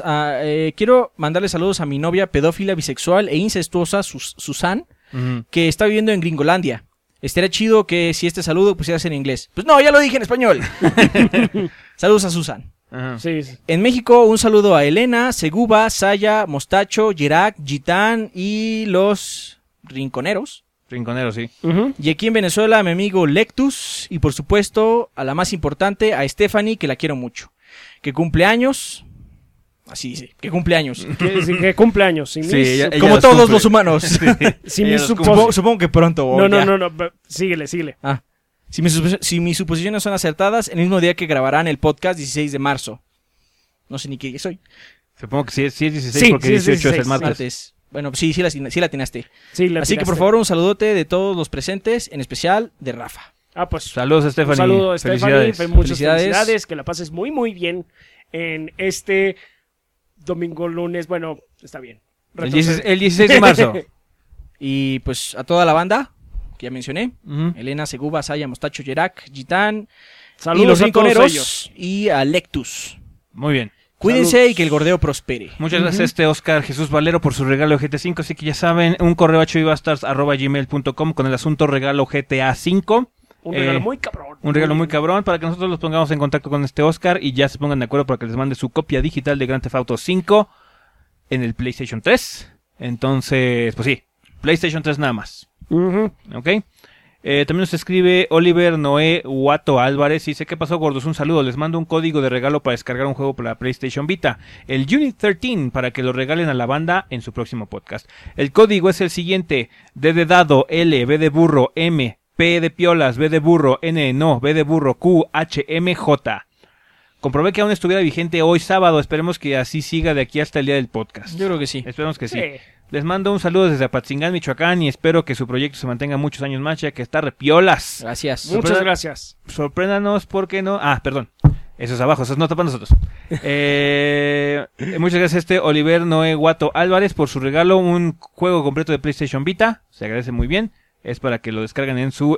a mi novia pedófila, bisexual e incestuosa, Susan, que está viviendo en Gringolandia. Estaría chido que si este saludo pusieras en inglés. Pues no, ya lo dije en español. Saludos a Susan.
Sí.
En México, un saludo a Elena, Seguba, Saya, Mostacho, Yerak, Gitán y los Rinconeros.
Rinconeros, sí.
Y aquí en Venezuela, a mi amigo Lectus. Y por supuesto, a la más importante, a Stephanie, que la quiero mucho. Que cumple años. Así dice, que cumple años.
Que cumple años.
Sí,
como todos
cumple.
Los humanos.
Sí.
Supongo que pronto.
No. Síguele.
Si mis suposiciones son acertadas, el mismo día que grabarán el podcast, 16 de marzo. No sé ni qué soy.
Supongo que sí es 16 porque 18 es el martes.
Bueno, sí la atinaste.
Así
que por favor, un saludote de todos los presentes, en especial de Rafa.
Pues
saludos a Stephanie.
Un saludo a Stephanie. Muchas felicidades. Que la pases muy, muy bien en este domingo, lunes. Bueno, está bien.
El 16 de marzo.
Y pues a toda la banda que ya mencioné. Elena, Seguba, Saya, Mostacho, Yerak, Gitán.
Saludos
y los
a todos
Rinconeros
ellos.
Y a Lectus.
Muy bien.
Cuídense.
Saludos.
Y que el gordeo prospere.
Muchas gracias Oscar Jesús Valero por su regalo GTA V, así que ya saben, un correo a chubibastards@gmail.com con el asunto regalo GTA V.
Un regalo muy cabrón.
Un regalo muy cabrón para que nosotros los pongamos en contacto con Oscar y ya se pongan de acuerdo para que les mande su copia digital de Grand Theft Auto 5 en el PlayStation 3. Entonces, pues sí, PlayStation 3 nada más. ¿Ok? También nos escribe Oliver Noé Huato Álvarez y dice: ¿qué pasó, gordos? Un saludo, les mando un código de regalo para descargar un juego para la PlayStation Vita, el Unit 13, para que lo regalen a la banda en su próximo podcast. El código es el siguiente: D de dado, L, B de burro, M, P de piolas, B de burro, N no, B de burro, Q, H, M, J. Comprobé que aún estuviera vigente hoy sábado, esperemos que así siga de aquí hasta el día del podcast.
Yo creo que sí.
Esperemos que sí. Les mando un saludo desde Apatzingán, Michoacán, y espero que su proyecto se mantenga muchos años más, ya que está repiolas.
Gracias.
Muchas gracias.
Sorpréndanos, ¿por qué no? Perdón. Eso es abajo, eso es nota para nosotros. Muchas gracias Oliver Noé Guato Álvarez por su regalo, un juego completo de PlayStation Vita. Se agradece muy bien. Es para que lo descarguen en su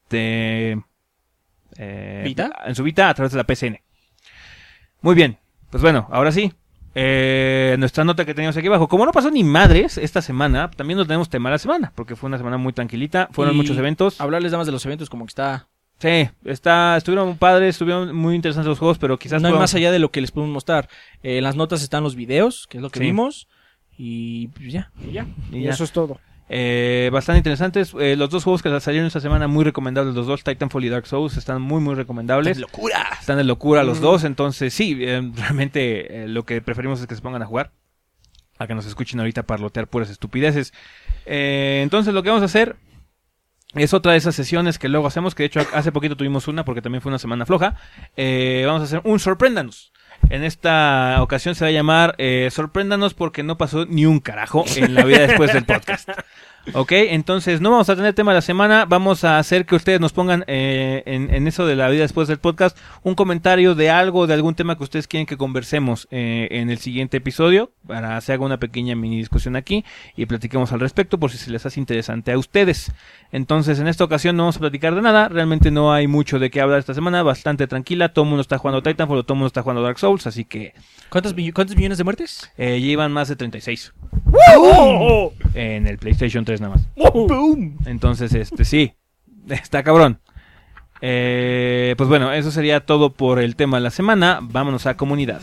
¿Vita?
En su Vita a través de la PCN. Muy bien. Pues bueno, ahora sí. Nuestra nota que teníamos aquí abajo. Como no pasó ni madres esta semana, también nos tenemos tema de la semana, porque fue una semana muy tranquilita, fueron muchos eventos.
Hablarles nada más de los eventos como que está...
Sí, estuvieron padres, estuvieron muy interesantes los juegos, pero quizás...
No hay más allá de lo que les podemos mostrar. En las notas están los videos, que es lo que vimos, y ya.
Y eso es todo.
Bastante interesantes. Los dos juegos que salieron esta semana, muy recomendables los dos, Titanfall y Dark Souls, están muy muy recomendables. Están de locura los dos, entonces sí, realmente lo que preferimos es que se pongan a jugar, a que nos escuchen ahorita parlotear puras estupideces. Entonces lo que vamos a hacer Es otra de esas sesiones que luego hacemos, que de hecho hace poquito tuvimos una porque también fue una semana floja. Vamos a hacer un Sorpréndanos. En esta ocasión se va a llamar Sorpréndanos porque no pasó ni un carajo en la vida después del podcast. Ok, entonces no vamos a tener tema de la semana, vamos a hacer que ustedes nos pongan en eso de la vida después del podcast un comentario de algo, de algún tema que ustedes quieren que conversemos en el siguiente episodio, para hacer una pequeña mini discusión aquí y platiquemos al respecto por si se les hace interesante a ustedes. Entonces en esta ocasión no vamos a platicar de nada, realmente no hay mucho de qué hablar esta semana, bastante tranquila, todo el mundo está jugando Titanfall, todo el mundo está jugando Dark Souls, así que...
¿Cuántos millones de muertes?
Llevan más de 36.
¡Oh!
En el PlayStation 3 nada más.
¡Boom!
Entonces, sí, está cabrón. Pues bueno, eso sería todo por el tema de la semana. Vámonos a comunidad.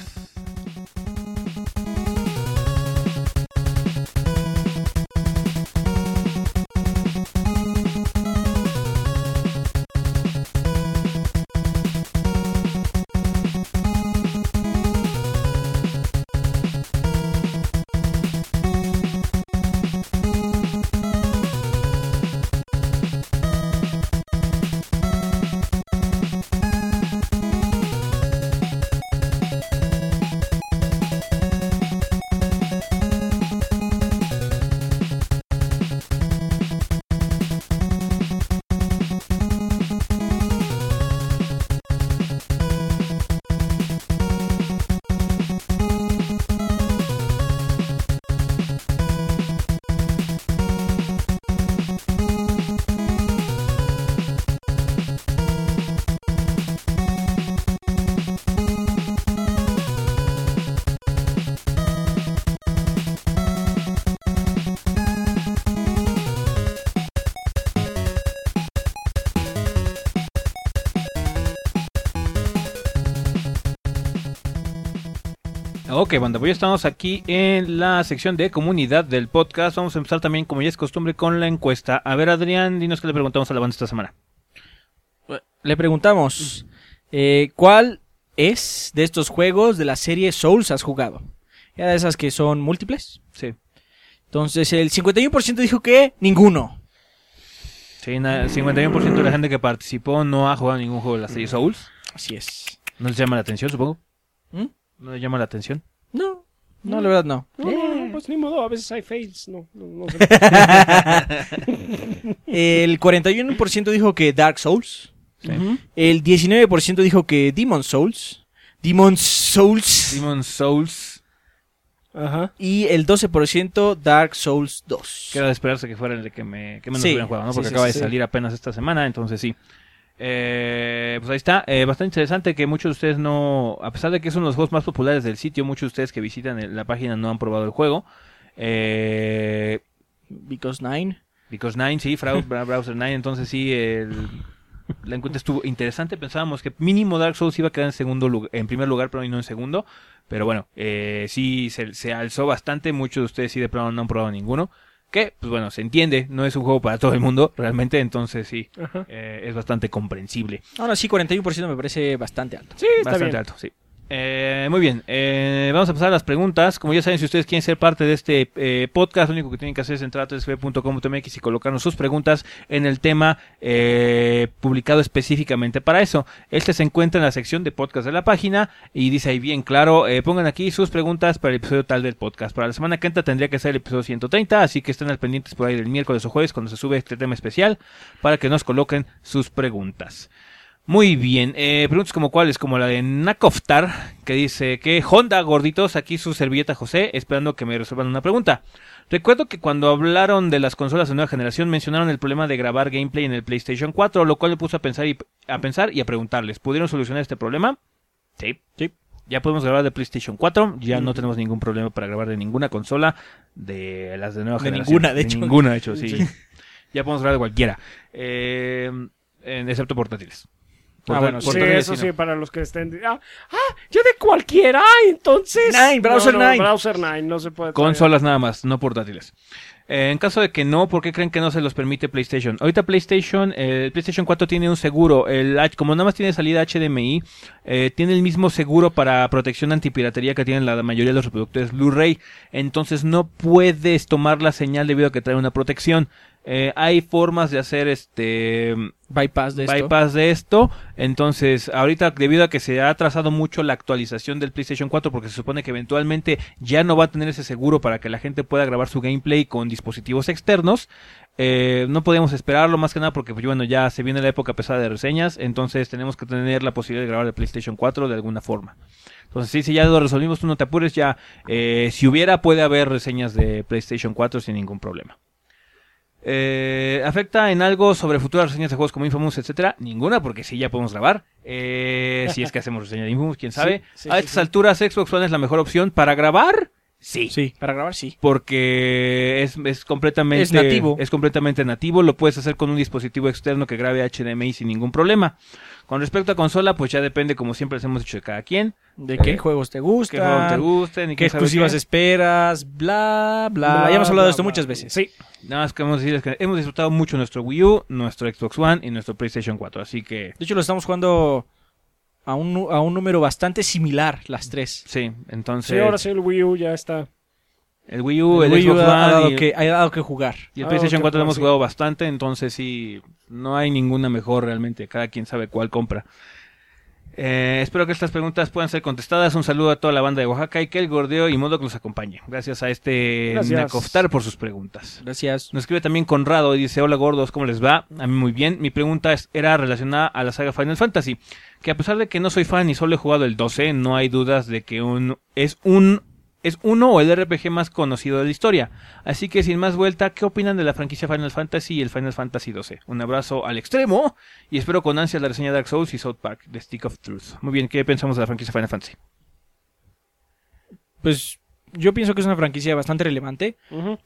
Ok, banda, pues ya estamos aquí en la sección de comunidad del podcast. Vamos a empezar también, como ya es costumbre, con la encuesta. A ver, Adrián, dinos qué le preguntamos a la banda esta semana.
Le preguntamos, ¿cuál es de estos juegos de la serie Souls has jugado? ¿Era de esas que son múltiples?
Sí.
Entonces el 51% dijo que ninguno.
Sí, el 51% de la gente que participó no ha jugado ningún juego de la serie Souls.
Así es.
¿No les llama la atención, supongo?
¿Mm?
¿No les llama la atención?
No, la verdad no.
No, pues ni modo, a veces hay fails, no sé.
El 41% dijo que Dark Souls.
Sí.
El 19% dijo que Demon's Souls.
Demon's Souls.
Ajá.
Y el 12% Dark Souls 2.
Que era de esperarse que fuera el de que menos
Sí.
hubieran jugado, ¿no? Porque
Sí,
acaba
sí,
de
sí.
salir apenas esta semana, entonces sí. Pues ahí está, bastante interesante que muchos de ustedes no, a pesar de que es uno de los juegos más populares del sitio, muchos de ustedes que visitan la página no han probado el juego.
Because 9.
Because 9, sí, Browser 9, entonces sí, la encuesta estuvo interesante. Pensábamos que mínimo Dark Souls iba a quedar en primer lugar, pero no en segundo. Pero bueno, sí se alzó bastante, muchos de ustedes sí de plano no han probado ninguno. Que, pues bueno, se entiende, no es un juego para todo el mundo, realmente, entonces sí, es bastante comprensible.
Ahora sí, 41% me parece bastante alto.
Sí, está
Bastante
bien.
alto, sí. Muy bien, vamos a pasar a las preguntas. Como ya saben, si ustedes quieren ser parte de este podcast, lo único que tienen que hacer es entrar a 3f.com.mx y colocarnos sus preguntas en el tema publicado específicamente para eso. Este se encuentra en la sección de podcast de la página y dice ahí bien claro, pongan aquí sus preguntas para el episodio tal del podcast. Para la semana que entra tendría que ser el episodio 130, así que estén al pendientes por ahí del miércoles o jueves cuando se sube este tema especial para que nos coloquen sus preguntas. Muy bien, preguntas como cuáles, como la de Nakoftar, que dice que Honda, gorditos, aquí su servilleta José, esperando que me resuelvan una pregunta. Recuerdo que cuando hablaron de las consolas de nueva generación mencionaron el problema de grabar gameplay en el PlayStation 4, lo cual me puso a pensar y a preguntarles, ¿pudieron solucionar este problema? Sí. Ya podemos grabar de PlayStation 4, ya no tenemos ningún problema para grabar de ninguna consola de las de nueva generación.
Ninguna, de hecho.
Sí. Ya podemos grabar de cualquiera, excepto portátiles.
Bueno,
Sí, eso sí, para los que estén... yo de cualquiera, entonces...
Browser 9.
Browser 9, no se puede...
Consolas nada más, no portátiles. En caso de que no, ¿por qué creen que no se los permite PlayStation? Ahorita el PlayStation 4 tiene un seguro, como nada más tiene salida HDMI, tiene el mismo seguro para protección antipiratería que tienen la mayoría de los reproductores Blu-ray, entonces no puedes tomar la señal debido a que trae una protección. Hay formas de hacer
bypass
de esto. Entonces, ahorita, debido a que se ha atrasado mucho la actualización del PlayStation 4, porque se supone que eventualmente ya no va a tener ese seguro para que la gente pueda grabar su gameplay con dispositivos externos, no podíamos esperarlo, más que nada porque, bueno, ya se viene la época pesada de reseñas, entonces tenemos que tener la posibilidad de grabar el PlayStation 4 de alguna forma. Entonces, sí, ya lo resolvimos, tú no te apures, ya, si hubiera, puede haber reseñas de PlayStation 4 sin ningún problema. ¿Afecta en algo sobre futuras reseñas de juegos como Infamous, etcétera? Ninguna, porque sí, ya podemos grabar. Si es que hacemos reseña de Infamous, quién sabe. A estas alturas, Xbox One es la mejor opción para grabar. Sí.
Sí, para grabar sí.
Porque es completamente...
Es nativo.
Es completamente nativo, lo puedes hacer con un dispositivo externo que grabe HDMI sin ningún problema. Con respecto a consola, pues ya depende, como siempre les hemos dicho, de cada quien.
De qué juegos te gustan.
Qué juegos te gusten.
Qué exclusivas esperas, bla, bla. Ya hemos hablado de esto muchas veces.
Sí.
Nada más queremos decirles que hemos disfrutado mucho nuestro Wii U, nuestro Xbox One y nuestro PlayStation 4, así que...
De hecho, lo estamos jugando a un número bastante similar, las tres.
Sí, entonces...
Sí, ahora sí el Wii U ya está...
El Wii U, el
Wii U
Xbox One
ha dado que jugar.
y el PlayStation 4 lo hemos jugado bastante, entonces sí, no hay ninguna mejor realmente, cada quien sabe cuál compra. Espero que estas preguntas puedan ser contestadas. Un saludo a toda la banda de Oaxaca y que el Gordeo y Modo que nos acompañe. Gracias a Nacoftar por sus preguntas.
Gracias.
Nos escribe también Conrado y dice: hola gordos, ¿cómo les va? A mí muy bien. Mi pregunta era relacionada a la saga Final Fantasy, que a pesar de que no soy fan y solo he jugado el 12, no hay dudas de que es uno o el RPG más conocido de la historia. Así que sin más vuelta, ¿qué opinan de la franquicia Final Fantasy y el Final Fantasy XII? Un abrazo al extremo y espero con ansia la reseña de Dark Souls y South Park, The Stick of Truth. Muy bien, ¿qué pensamos de la franquicia Final Fantasy?
Pues yo pienso que es una franquicia bastante relevante.
Uh-huh.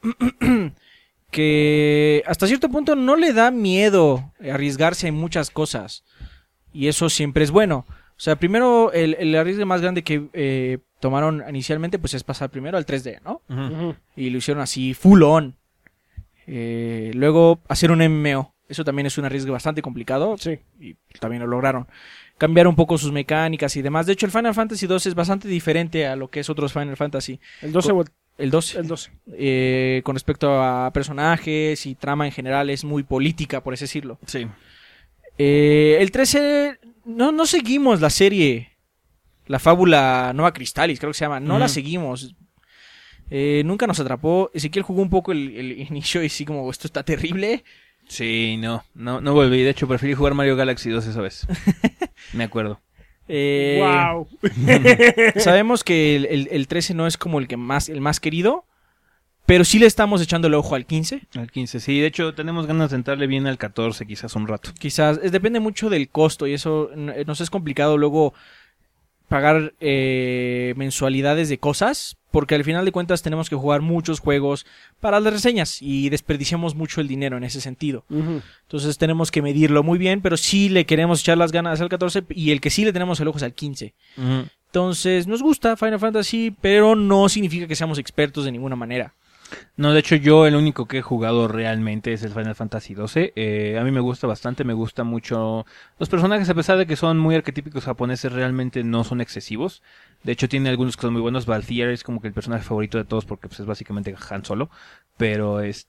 Que hasta cierto punto no le da miedo arriesgarse en muchas cosas. Y eso siempre es bueno. O sea, primero el arriesgue más grande que tomaron inicialmente pues es pasar primero al 3D, ¿no?
Uh-huh.
Y lo hicieron así, full on. Luego hacer un MMO. Eso también es un arriesgue bastante complicado.
Sí.
Y también lo lograron. Cambiar un poco sus mecánicas y demás. De hecho, el Final Fantasy 2 es bastante diferente a lo que es otros Final Fantasy.
¿El 12 o
el 12?
El 12.
Con respecto a personajes y trama en general es muy política, por así decirlo.
Sí.
El 13... No seguimos la serie... La fábula Nova Crystallis, creo que se llama. No la seguimos. Nunca nos atrapó. Ezequiel jugó un poco el inicio y sí, como esto está terrible.
Sí, no volví. De hecho, preferí jugar Mario Galaxy 2 esa vez. Me acuerdo.
¡Wow!
Sabemos que el 13 no es como el más querido, pero sí le estamos echando el ojo al 15.
Al 15, sí. De hecho, tenemos ganas de entrarle bien al 14 quizás un rato.
Quizás. Depende mucho del costo y eso nos es complicado luego pagar mensualidades de cosas, porque al final de cuentas tenemos que jugar muchos juegos para las reseñas y desperdiciamos mucho el dinero en ese sentido.
Uh-huh.
Entonces tenemos que medirlo muy bien, pero sí le queremos echar las ganas al 14 y el que sí le tenemos el ojo es al 15.
Uh-huh.
Entonces nos gusta Final Fantasy, pero no significa que seamos expertos de ninguna manera.
No, de hecho yo el único que he jugado realmente es el Final Fantasy XII. A mí me gusta bastante, me gusta mucho. Los personajes, a pesar de que son muy arquetípicos japoneses, realmente no son excesivos. De hecho tiene algunos que son muy buenos. Balthier es como que el personaje favorito de todos porque pues, es básicamente Han Solo. Pero es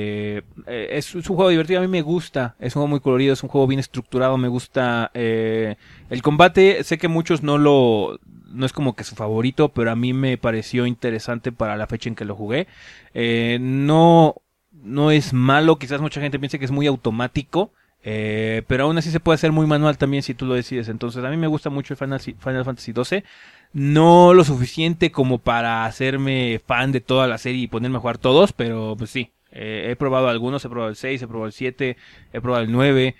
un juego divertido, a mí me gusta. Es un juego muy colorido, es un juego bien estructurado, me gusta. El combate, sé que muchos no es como que su favorito, pero a mí me pareció interesante para la fecha en que lo jugué. No es malo, quizás mucha gente piense que es muy automático, pero aún así se puede hacer muy manual también si tú lo decides. Entonces a mí me gusta mucho el Final Fantasy XII, no lo suficiente como para hacerme fan de toda la serie y ponerme a jugar todos, pero pues sí, he probado algunos, he probado el 6, he probado el 7, he probado el 9,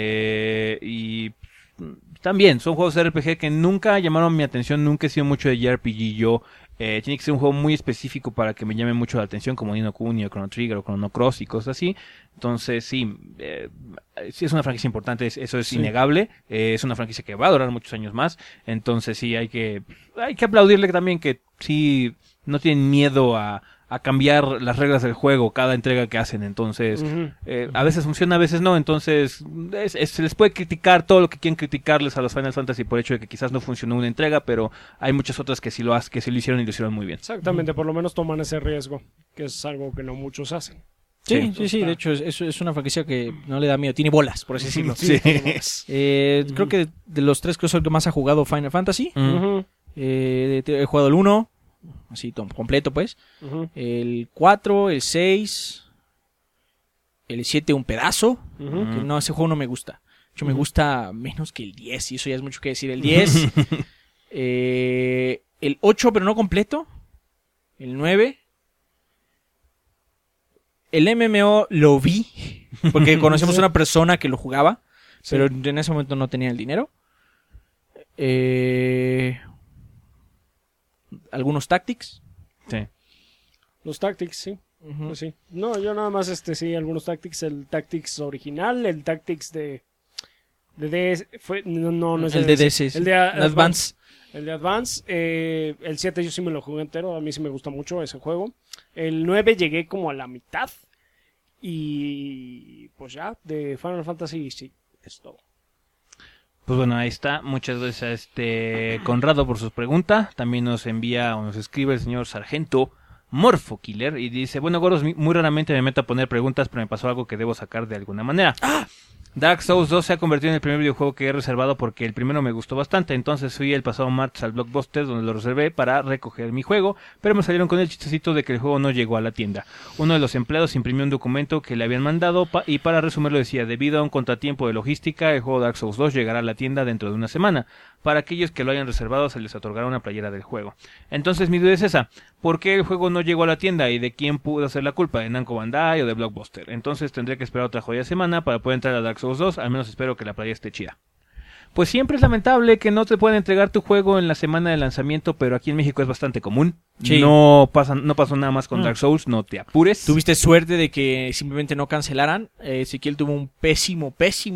y también son juegos de RPG que nunca llamaron mi atención, nunca he sido mucho de JRPG yo. Tiene que ser un juego muy específico para que me llame mucho la atención, como Ni no Kuni o Chrono Trigger o Chrono Cross y cosas así. Entonces sí, sí es una franquicia importante, eso es innegable. Es una franquicia que va a durar muchos años más. Entonces sí hay que aplaudirle también que sí no tienen miedo a cambiar las reglas del juego cada entrega que hacen. Entonces a veces funciona, a veces no. Entonces se les puede criticar todo lo que quieren criticarles a los Final Fantasy por el hecho de que quizás no funcionó una entrega, pero hay muchas otras que sí lo hicieron y lo hicieron muy bien.
Exactamente, por lo menos toman ese riesgo, que es algo que no muchos hacen.
Sí. De hecho, es una franquicia que no le da miedo. Tiene bolas, por así decirlo.
Sí.
Creo que de los 3 que soy el que más ha jugado Final Fantasy.
Ujú.
He jugado el 1, así completo pues.
Ujú.
El 4, el 6, el 7 un pedazo.
Ujú.
Que no, ese juego no me gusta. De hecho, me gusta menos que el 10, y eso ya es mucho que decir. El 10, el 8, pero no completo. El 9. El MMO lo vi, porque conocemos a una persona que lo jugaba, pero en ese momento no tenía el dinero. Algunos Tactics.
Sí.
Los Tactics, sí. Pues sí. No, yo nada más, sí, algunos Tactics. El Tactics original, el Tactics de DS, no es
El de DS,
el de
Advance.
El de Advance. El 7 yo sí me lo jugué entero, a mí sí me gusta mucho ese juego. El 9 llegué como a la mitad. Y pues ya, de Final Fantasy sí, es todo.
Pues bueno, ahí está. Muchas gracias a Conrado por sus preguntas. También nos envía o nos escribe el señor Sargento Morpho Killer y dice: bueno, gordos, muy raramente me meto a poner preguntas, pero me pasó algo que debo sacar de alguna manera. Dark Souls 2 se ha convertido en el primer videojuego que he reservado porque el primero me gustó bastante. Entonces fui el pasado martes al Blockbuster donde lo reservé para recoger mi juego, pero me salieron con el chistecito de que el juego no llegó a la tienda. Uno de los empleados imprimió un documento que le habían mandado y para resumirlo decía: debido a un contratiempo de logística, el juego Dark Souls 2 llegará a la tienda dentro de una semana. Para aquellos que lo hayan reservado se les otorgará una playera del juego. Entonces mi duda es esa: ¿por qué el juego no llegó a la tienda y de quién pudo ser la culpa? ¿De Namco Bandai o de Blockbuster? Entonces tendré que esperar otra jodida semana para poder entrar a Dark Souls 2, al menos espero que la playera esté chida. Pues siempre es lamentable que no te puedan entregar tu juego en la semana de lanzamiento, pero aquí en México es bastante común.
Sí.
No pasó nada más con Dark Souls, no te apures.
Tuviste suerte de que simplemente no cancelaran. Ezequiel tuvo un pésimo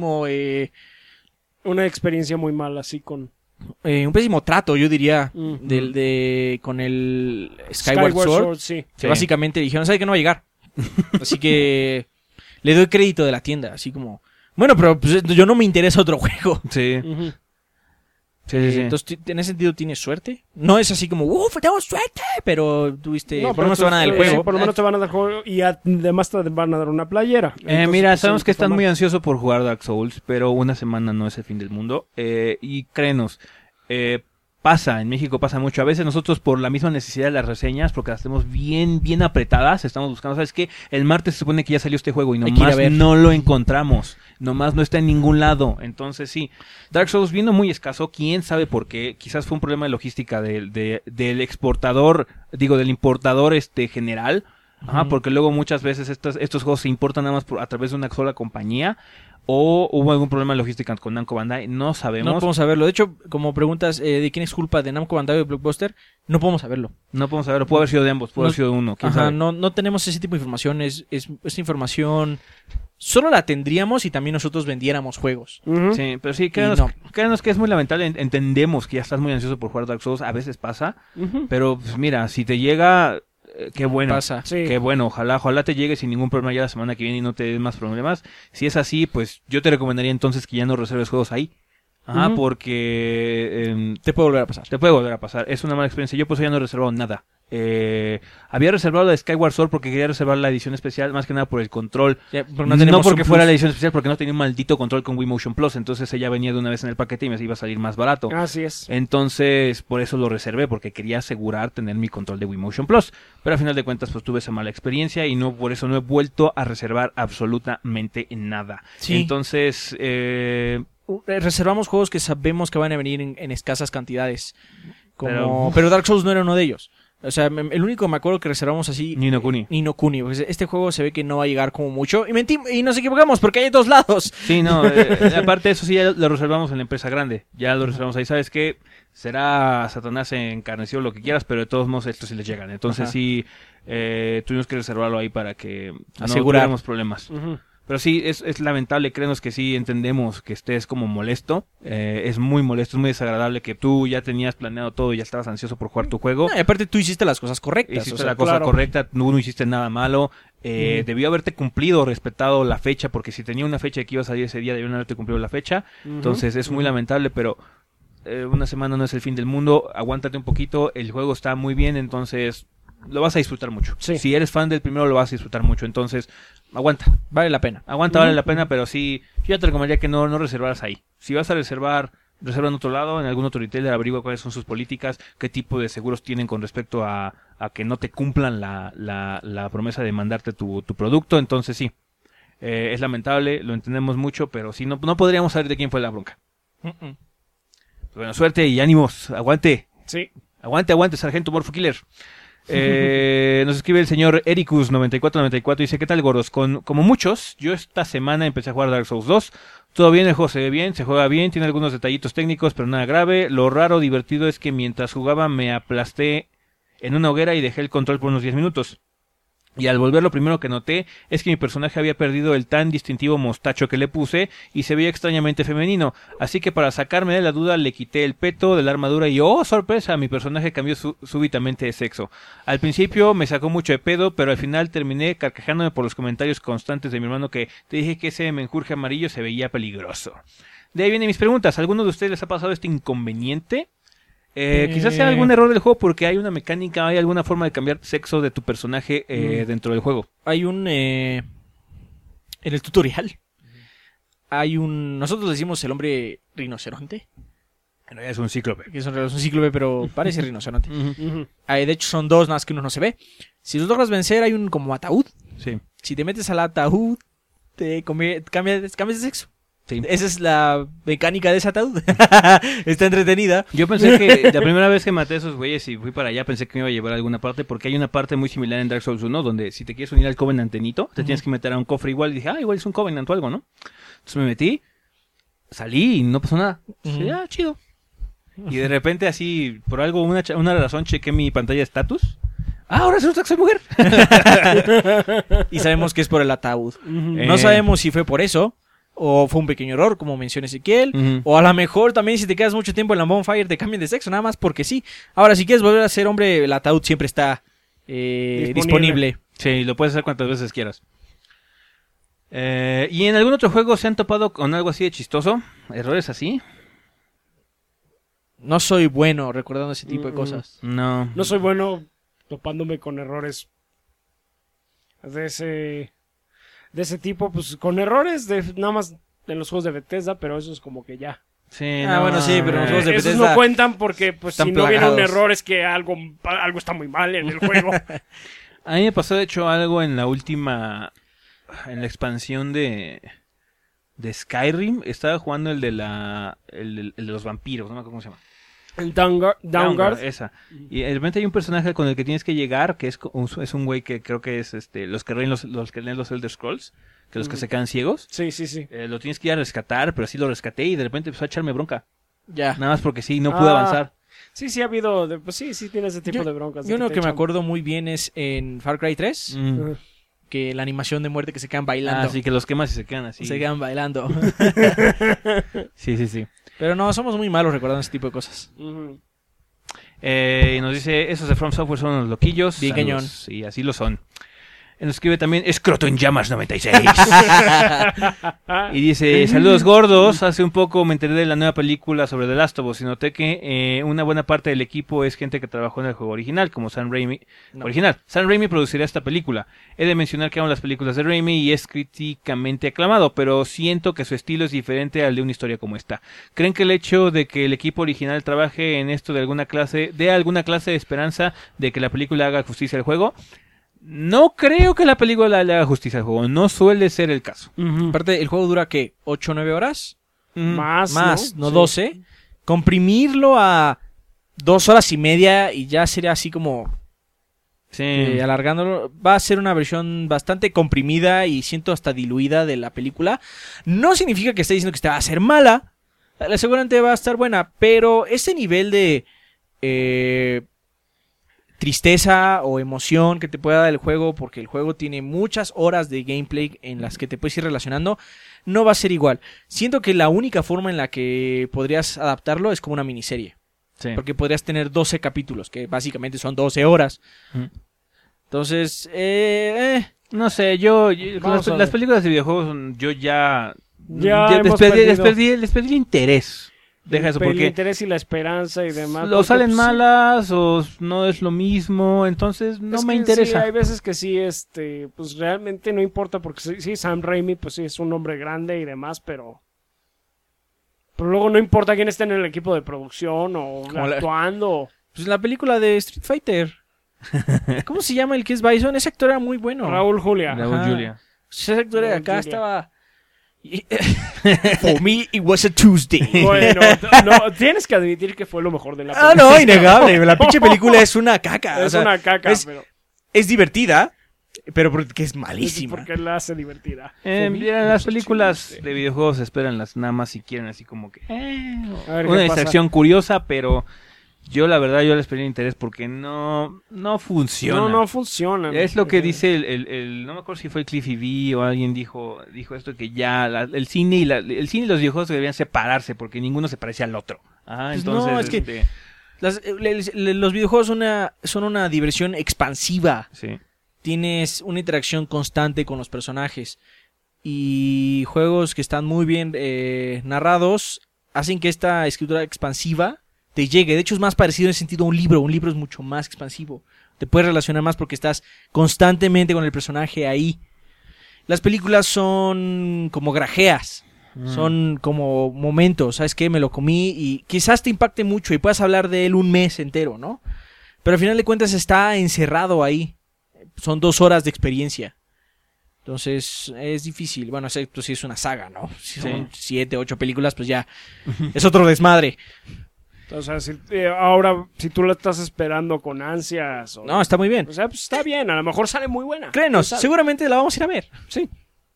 Una experiencia muy mala así con
un pésimo trato, yo diría,
Ujú.
con el Skyward Sword.
sí.
Que
Sí.
básicamente dijeron: ¿sabes que no va a llegar? Así que le doy crédito de la tienda, así como, bueno, pero pues, yo no me interesa otro juego.
Sí,
Ujú.
sí.
Entonces, en ese sentido, ¿tienes suerte? No es así como, ¡uf, tengo suerte! Pero tuviste,
No,
por lo menos te van a dar el
sí,
juego.
por lo menos te van a dar juego y además te van a dar una playera. Entonces,
Mira,
pues,
sabemos
sí,
que
está
están
mal.
muy ansiosos por jugar Dark Souls, pero una semana no es el fin del mundo. Y créenos, pasa, en México pasa mucho. A veces nosotros por la misma necesidad de las reseñas, porque las tenemos bien apretadas, estamos buscando, ¿sabes qué? El martes se supone que ya salió este juego y
Hay que ir a
nomás
ver.
no lo encontramos. Nomás no está en ningún lado. Entonces sí, Dark Souls viendo muy escaso, quién sabe por qué. Quizás fue un problema de logística del exportador, del importador general. Ajá, porque luego muchas veces estos juegos se importan nada más a través de una sola compañía. O hubo algún problema de logística con Namco Bandai, no sabemos.
No podemos saberlo. De hecho, como preguntas de quién es culpa, de Namco Bandai o de Blockbuster, no podemos saberlo.
No podemos saberlo, puede haber sido de ambos, puede haber sido de uno, quién
Ajá,
sabe.
no tenemos ese tipo de información. Es información, solo la tendríamos si también nosotros vendiéramos juegos.
Ujú.
Sí, pero sí,
no.
créanos que es muy lamentable, entendemos que ya estás muy ansioso por jugar Dark Souls, a veces pasa,
Ujú.
pero pues, mira, si te llega, qué bueno.
Pasa.
Sí.
Qué bueno, ojalá te llegue sin ningún problema ya la semana que viene y no te des más problemas. Si es así, pues yo te recomendaría entonces que ya no reserves juegos ahí. Ajá,
Ujú.
porque
Te puede volver a pasar.
te puede volver a pasar. Es una mala experiencia. Yo pues ya no he reservado nada. Había reservado la de Skyward Sword porque quería reservar la edición especial, más que nada por el control.
Ya, pero
No,
tenemos
porque
un
fuera
plus.
la edición especial, porque no tenía un maldito control con Wii Motion Plus. Entonces ella venía de una vez en el paquete y me iba a salir más barato.
Así es.
Entonces, por eso lo reservé, porque quería asegurar tener mi control de Wii Motion Plus. Pero a final de cuentas, pues tuve esa mala experiencia y por eso no he vuelto a reservar absolutamente nada.
Sí.
Entonces,
Reservamos juegos que sabemos que van a venir en escasas cantidades.
Pero-
Pero Dark Souls no era uno de ellos. O sea, el único me acuerdo que reservamos así...
Ni no Kuni.
Ni no Kuni. Pues este juego se ve que no va a llegar como mucho. Y nos equivocamos porque hay dos lados.
Sí, no, aparte de eso sí ya lo reservamos en la empresa grande. Ya lo reservamos ahí, ¿sabes qué? Será Satanás encarnecido, lo que quieras, pero de todos modos estos sí les llegan. Entonces
Ajá.
sí, tuvimos que reservarlo ahí para que no
Asegurar.
tuviéramos problemas.
Ujú.
Pero sí, es lamentable, créenos que sí entendemos que estés como molesto. Es muy molesto, es muy desagradable que tú ya tenías planeado todo y ya estabas ansioso por jugar tu juego.
No, y aparte tú hiciste las cosas correctas.
Hiciste
o sea,
la cosa
claro.
correcta, no hiciste nada malo.
Ujú.
Debió haberte cumplido, respetado la fecha, porque si tenía una fecha de que iba a salir ese día, debieron haberte cumplido la fecha.
Ujú.
Entonces es muy lamentable, pero una semana no es el fin del mundo. Aguántate un poquito, el juego está muy bien, entonces lo vas a disfrutar mucho.
Sí.
Si eres fan del primero, lo vas a disfrutar mucho. Entonces, aguanta.
Vale la pena.
Vale la pena, pero sí, yo ya te recomendaría que no reservaras ahí. Si vas a reserva en otro lado, en algún otro retailer, averigua cuáles son sus políticas, qué tipo de seguros tienen con respecto a que no te cumplan la promesa de mandarte tu producto. Entonces sí, es lamentable, lo entendemos mucho, pero sí, no podríamos saber de quién fue la bronca. Pues bueno, suerte y ánimos, aguante.
Sí.
Aguante, Sargento Morpho Killer. Nos escribe el señor Ericus9494 y dice: ¿qué tal, gordos? Como muchos, yo esta semana empecé a jugar Dark Souls 2. Todo bien, el juego se ve bien, se juega bien, tiene algunos detallitos técnicos, pero nada grave. Lo raro, divertido es que mientras jugaba me aplasté en una hoguera y dejé el control por unos 10 minutos. Y al volver lo primero que noté es que mi personaje había perdido el tan distintivo mostacho que le puse y se veía extrañamente femenino. Así que para sacarme de la duda le quité el peto de la armadura y ¡oh, sorpresa! Mi personaje cambió súbitamente de sexo. Al principio me sacó mucho de pedo, pero al final terminé carcajándome por los comentarios constantes de mi hermano que te dije que ese menjurje amarillo se veía peligroso. De ahí vienen mis preguntas. ¿Alguno de ustedes les ha pasado este inconveniente? Quizás sea algún error del juego porque hay una mecánica, hay alguna forma de cambiar sexo de tu personaje dentro del juego.
Hay en el tutorial, nosotros le decimos el hombre rinoceronte.
En realidad es un cíclope.
Que es un cíclope, pero parece rinoceronte. De hecho son dos, nada más que uno no se ve. Si los logras vencer hay un como ataúd.
Sí.
Si te metes al ataúd, cambias de sexo. Sí. Esa es la mecánica de ese ataúd. Está entretenida.
Yo pensé que la primera vez que maté a esos güeyes y fui para allá, pensé que me iba a llevar a alguna parte, porque hay una parte muy similar en Dark Souls 1, donde si te quieres unir al Covenantenito, te tienes que meter a un cofre igual. Y dije, igual es un Covenant o algo, ¿no? Entonces me metí, salí y no pasó nada. Dije, chido. Y de repente así, por algo, una razón, chequé mi pantalla de estatus. Ahora resulta que soy mujer.
Y sabemos que es por el ataúd. No sabemos si fue por eso o fue un pequeño error, como menciona Ezequiel, o a lo mejor también si te quedas mucho tiempo en la bonfire te cambian de sexo, nada más porque sí. Ahora, si quieres volver a ser hombre, el ataúd siempre está disponible.
Sí, lo puedes hacer cuantas veces quieras. ¿Y en algún otro juego se han topado con algo así de chistoso? ¿Errores así?
No soy bueno recordando ese tipo de cosas.
No soy bueno topándome con errores de ese tipo, pues con errores de nada más en los juegos de Bethesda, pero eso es como que ya.
Sí,
bueno, sí, pero los juegos de Bethesda
esos no cuentan porque pues si no
plagados.
viene un error es que algo está muy mal en el juego.
A mí me pasó de hecho algo en la expansión de Skyrim. Estaba jugando el de los vampiros, no me acuerdo cómo se llama.
El Downguard.
Esa. Y de repente hay un personaje con el que tienes que llegar, que es un güey que creo que es los que leen los Elder Scrolls, que los que se quedan ciegos.
Sí.
Lo tienes que ir a rescatar, pero sí lo rescaté y de repente empezó a echarme bronca.
Ya.
Nada más porque sí, no pude avanzar.
Sí ha habido, pues sí tiene ese tipo de broncas.
Yo uno que me acuerdo muy bien es en Far Cry 3, que la animación de muerte que se quedan bailando.
Sí, que los quemas y se quedan así.
Se quedan bailando.
Sí.
Pero no, somos muy malos recordando ese tipo de cosas.
Y nos dice, esos de From Software son unos loquillos.
Bien cañón.
Sí, así lo son. Nos escribe también Escroto en Llamas 96. Y dice, saludos gordos. Hace un poco me enteré de la nueva película sobre The Last of Us y noté que una buena parte del equipo es gente que trabajó en el juego original, como Sam Raimi. Sam Raimi producirá esta película. He de mencionar que amo las películas de Raimi y es críticamente aclamado, pero siento que su estilo es diferente al de una historia como esta. ¿Creen que el hecho de que el equipo original trabaje en esto de alguna clase de esperanza de que la película haga justicia al juego? No creo que la película le haga justicia al juego. No suele ser el caso.
Aparte, el juego dura, ¿qué? ¿8 o 9 horas?
Más,
¿no? 12. Comprimirlo a 2 horas y media y ya sería así como... alargándolo. Va a ser una versión bastante comprimida y siento hasta diluida de la película. No significa que esté diciendo que esta va a ser mala. Seguramente va a estar buena. Pero ese nivel de... tristeza o emoción que te pueda dar el juego, porque el juego tiene muchas horas de gameplay en las que te puedes ir relacionando, no va a ser igual. Siento que la única forma en la que podrías adaptarlo es como una miniserie, porque podrías tener 12 capítulos, que básicamente son 12 horas. Entonces,
no sé, las películas de videojuegos yo ya les perdí el interés. deja eso
el
porque
interés y la esperanza y demás.
lo
porque,
salen
pues,
malas o no es lo mismo, entonces no
es
me
que
interesa.
Sí, hay veces que sí, pues realmente no importa porque sí, Sam Raimi, pues sí, es un hombre grande y demás, pero luego no importa quién esté en el equipo de producción o actuando.
Pues la película de Street Fighter. ¿Cómo se llama el que es Bison? Ese actor era muy bueno.
Raúl Julia.
Raúl Julia.
Ese actor de
Raúl
acá
Julia.
estaba... For me, it was a Tuesday.
Bueno, no, tienes que admitir que fue lo mejor de la película.
Ah, no, innegable. La pinche película es una caca.
Es
o sea,
una caca, pero
es divertida, pero porque es malísima.
porque la hace divertida.
Mira, las películas de videojuegos espéranlas nada más si quieren así como que
A ver,
una
¿qué
distracción curiosa, pero yo la verdad yo les perdí interés porque no funciona.
No funciona.
Es lo que dice no me acuerdo si fue Cliffy B o alguien dijo esto que ya el cine y los videojuegos deberían separarse porque ninguno se parece al otro. Ajá,
Pues
entonces
no, es que los videojuegos son una diversión expansiva.
sí.
Tienes una interacción constante con los personajes y juegos que están muy bien narrados hacen que esta escritura expansiva te llegue. De hecho es más parecido en ese sentido a un libro. Un libro es mucho más expansivo. Te puedes relacionar más porque estás constantemente con el personaje ahí. Las películas son como grajeas. Son como momentos. ¿Sabes qué? Me lo comí y quizás te impacte mucho y puedas hablar de él un mes entero, ¿no? Pero al final de cuentas está encerrado ahí. Son 2 horas de experiencia. Entonces es difícil. Bueno, excepto si es una saga, ¿no? Si son 7, 8 películas, pues ya es otro desmadre.
O sea, ahora, si tú lo estás esperando con ansias...
No, está muy bien.
O sea, pues está bien. A lo mejor sale muy buena.
Créenos, seguramente la vamos a ir a ver. Sí.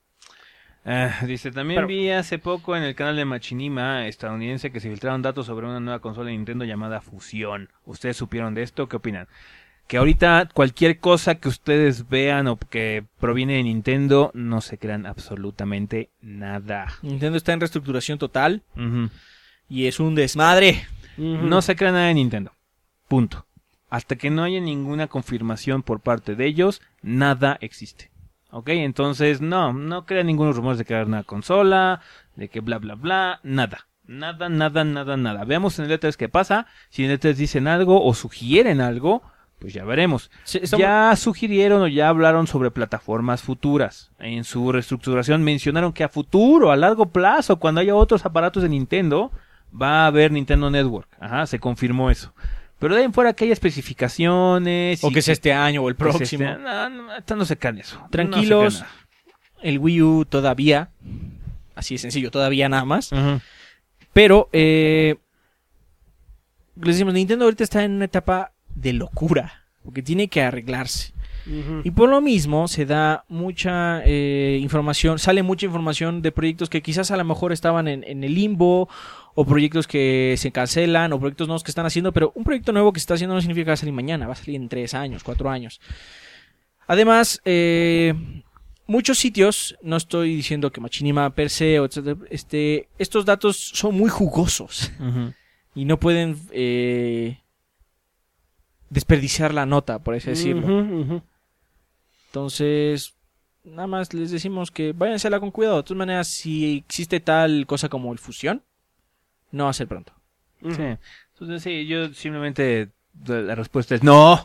Dice, también vi hace poco en el canal de Machinima estadounidense que se filtraron datos sobre una nueva consola de Nintendo llamada Fusión. ¿Ustedes supieron de esto? ¿Qué opinan? Que ahorita cualquier cosa que ustedes vean o que proviene de Nintendo, no se crean absolutamente nada.
Nintendo está en reestructuración total
Uh-huh.
y es un desmadre.
No se crea nada de Nintendo. Punto. Hasta que no haya ninguna confirmación por parte de ellos, nada existe. ¿Ok? Entonces, no crean ningunos rumores de crear una consola, de que bla, bla, bla, nada. Nada. Veamos en el E3 qué pasa. Si en el E3 dicen algo o sugieren algo, pues ya veremos. Ya sugirieron o ya hablaron sobre plataformas futuras. En su reestructuración mencionaron que a futuro, a largo plazo, cuando haya otros aparatos de Nintendo, va a haber Nintendo Network. Ajá, se confirmó eso. Pero de ahí en fuera que haya especificaciones...
O que sea este año o el próximo.
No se caen eso.
Tranquilos,
No se caen
el Wii U todavía, así de sencillo, todavía nada más.
nada. Ujú.
Pero, les decimos, Nintendo ahorita está en una etapa de locura, porque tiene que arreglarse. Y por lo mismo se da mucha información, sale mucha información de proyectos que quizás a lo mejor estaban en el limbo, o proyectos que se cancelan, o proyectos nuevos que están haciendo, pero un proyecto nuevo que se está haciendo no significa que va a salir mañana, va a salir en 3 años, 4 años. Además, muchos sitios, no estoy diciendo que Machinima per se, etc., estos datos son muy jugosos
Ujú.
y no pueden desperdiciar la nota, por así decirlo. Entonces, nada más les decimos que váyansela con cuidado. De todas maneras, si existe tal cosa como el fusión, no va a ser pronto.
Sí. Entonces, sí, yo simplemente la respuesta es no.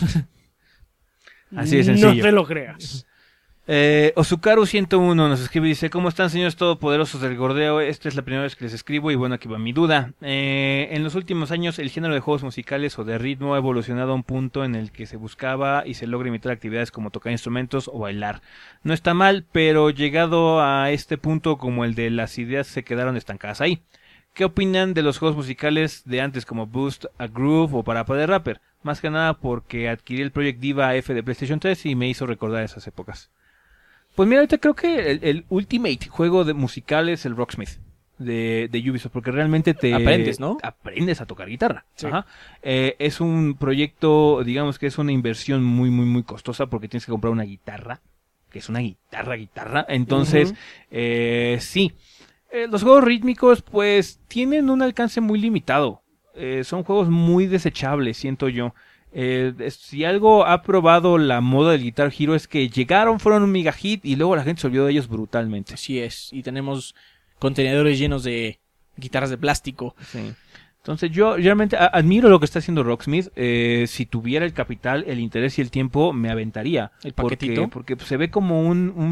Así de sencillo.
No te lo creas.
Osukaru 101 nos escribe y dice: ¿Cómo están, señores todopoderosos del gordeo? Esta es la primera vez que les escribo y bueno, aquí va mi duda. En los últimos años el género de juegos musicales o de ritmo ha evolucionado a un punto en el que se buscaba y se logra imitar actividades como tocar instrumentos o bailar. No está mal, pero llegado a este punto como el de las ideas se quedaron estancadas ahí. ¿Qué opinan de los juegos musicales de antes como Boost a Groove o Parappa the Rapper? Más que nada porque adquirí el Project Diva F de PlayStation 3 y me hizo recordar esas épocas. Pues mira, ahorita creo que el Ultimate juego de musical es el Rocksmith de Ubisoft, porque realmente te
aprendes, ¿no?
Aprendes a tocar guitarra.
Sí.
Ajá. Es un proyecto, digamos que es una inversión muy, muy, muy costosa porque tienes que comprar una guitarra, que es una guitarra. Entonces, sí. Los juegos rítmicos, pues, tienen un alcance muy limitado. Son juegos muy desechables, siento yo. Si algo ha probado la moda del Guitar Hero es que llegaron, fueron un mega hit y luego la gente se olvidó de ellos brutalmente.
Así es. Y tenemos contenedores llenos de guitarras de plástico.
Sí. Entonces yo realmente admiro lo que está haciendo Rocksmith. Si tuviera el capital, el interés y el tiempo, me aventaría.
El paquetito.
Porque se ve como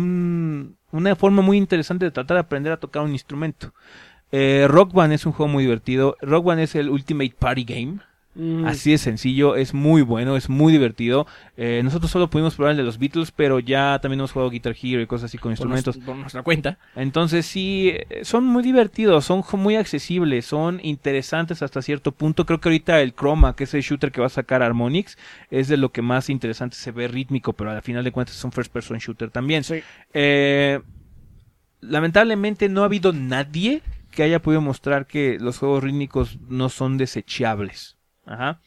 una forma muy interesante de tratar de aprender a tocar un instrumento. Rock Band es un juego muy divertido. Rock Band es el Ultimate Party Game. Así de sencillo, es muy bueno, es muy divertido. Nosotros solo pudimos probar el de los Beatles, pero ya también hemos jugado Guitar Hero y cosas así con instrumentos.
Por nuestra cuenta.
Entonces sí, son muy divertidos, son muy accesibles, son interesantes hasta cierto punto. Creo que ahorita el Chroma, que es el shooter que va a sacar Harmonix, es de lo que más interesante se ve rítmico, pero al final de cuentas es un first person shooter también.
Sí.
Lamentablemente no ha habido nadie que haya podido mostrar que los juegos rítmicos no son desechables. Ajá.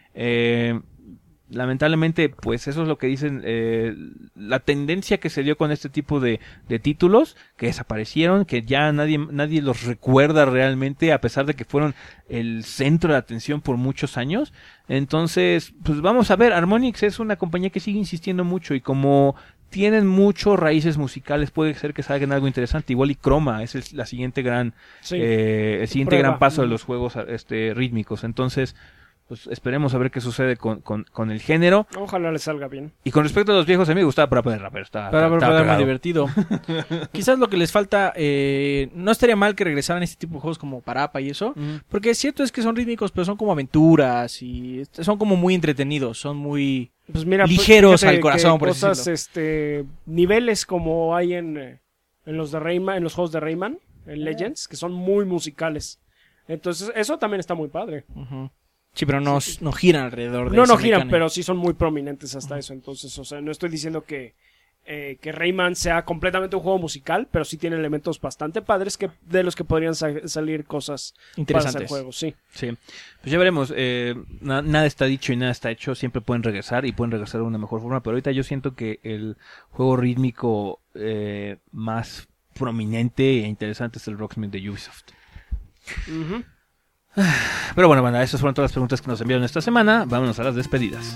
Lamentablemente, pues eso es lo que dicen. La tendencia que se dio con este tipo de títulos que desaparecieron, que ya nadie los recuerda realmente, a pesar de que fueron el centro de atención por muchos años. Entonces, pues vamos a ver. Harmonix es una compañía que sigue insistiendo mucho, y como tienen muchos raíces musicales, puede ser que salgan algo interesante. Igual y Chroma es la siguiente gran el siguiente gran paso de los juegos rítmicos. Entonces, pues esperemos a ver qué sucede con el género.
Ojalá le salga bien.
Y con respecto a los viejos, a mí me gustaba para poder rapero.
Para muy divertido. Quizás lo que les falta, no estaría mal que regresaran este tipo de juegos como Parapa y eso, porque es cierto es que son rítmicos, pero son como aventuras y son como muy entretenidos, son muy ligeros al corazón, por
cosas, niveles como hay en los de Rayman, en los juegos de Rayman, en Legends, que son muy musicales. Entonces, eso también está muy padre.
Sí, pero no giran alrededor de
no giran, mecánica. Pero sí son muy prominentes hasta eso. Entonces, o sea, no estoy diciendo que Rayman sea completamente un juego musical, pero sí tiene elementos bastante padres de los que podrían salir cosas interesantes para hacer juegos. Sí.
Pues ya veremos. Nada está dicho y nada está hecho. Siempre pueden regresar y pueden regresar de una mejor forma. Pero ahorita yo siento que el juego rítmico más prominente e interesante es el Rocksmith de Ubisoft. Pero bueno, banda, esas fueron todas las preguntas que nos enviaron esta semana. Vámonos a las despedidas.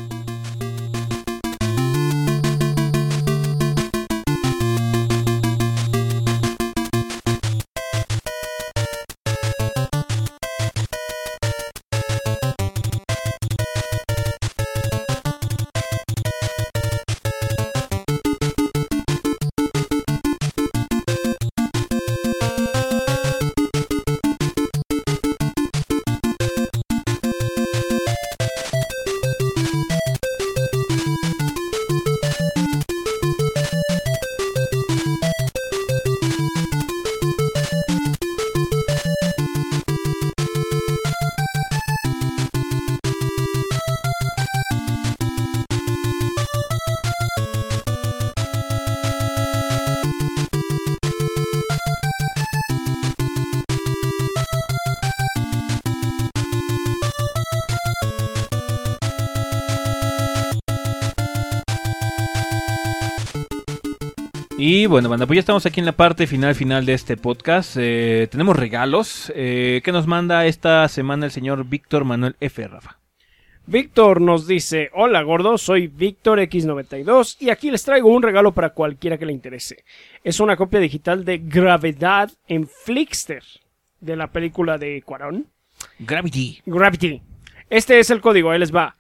Y bueno, banda, pues ya estamos aquí en la parte final de este podcast. Tenemos regalos. ¿Qué nos manda esta semana el señor Víctor Manuel F. Rafa?
Víctor nos dice: hola gordo, soy Víctor X92 y aquí les traigo un regalo para cualquiera que le interese. Es una copia digital de Gravedad en Flixster, de la película de Cuarón.
Gravity.
Este es el código, ahí les va: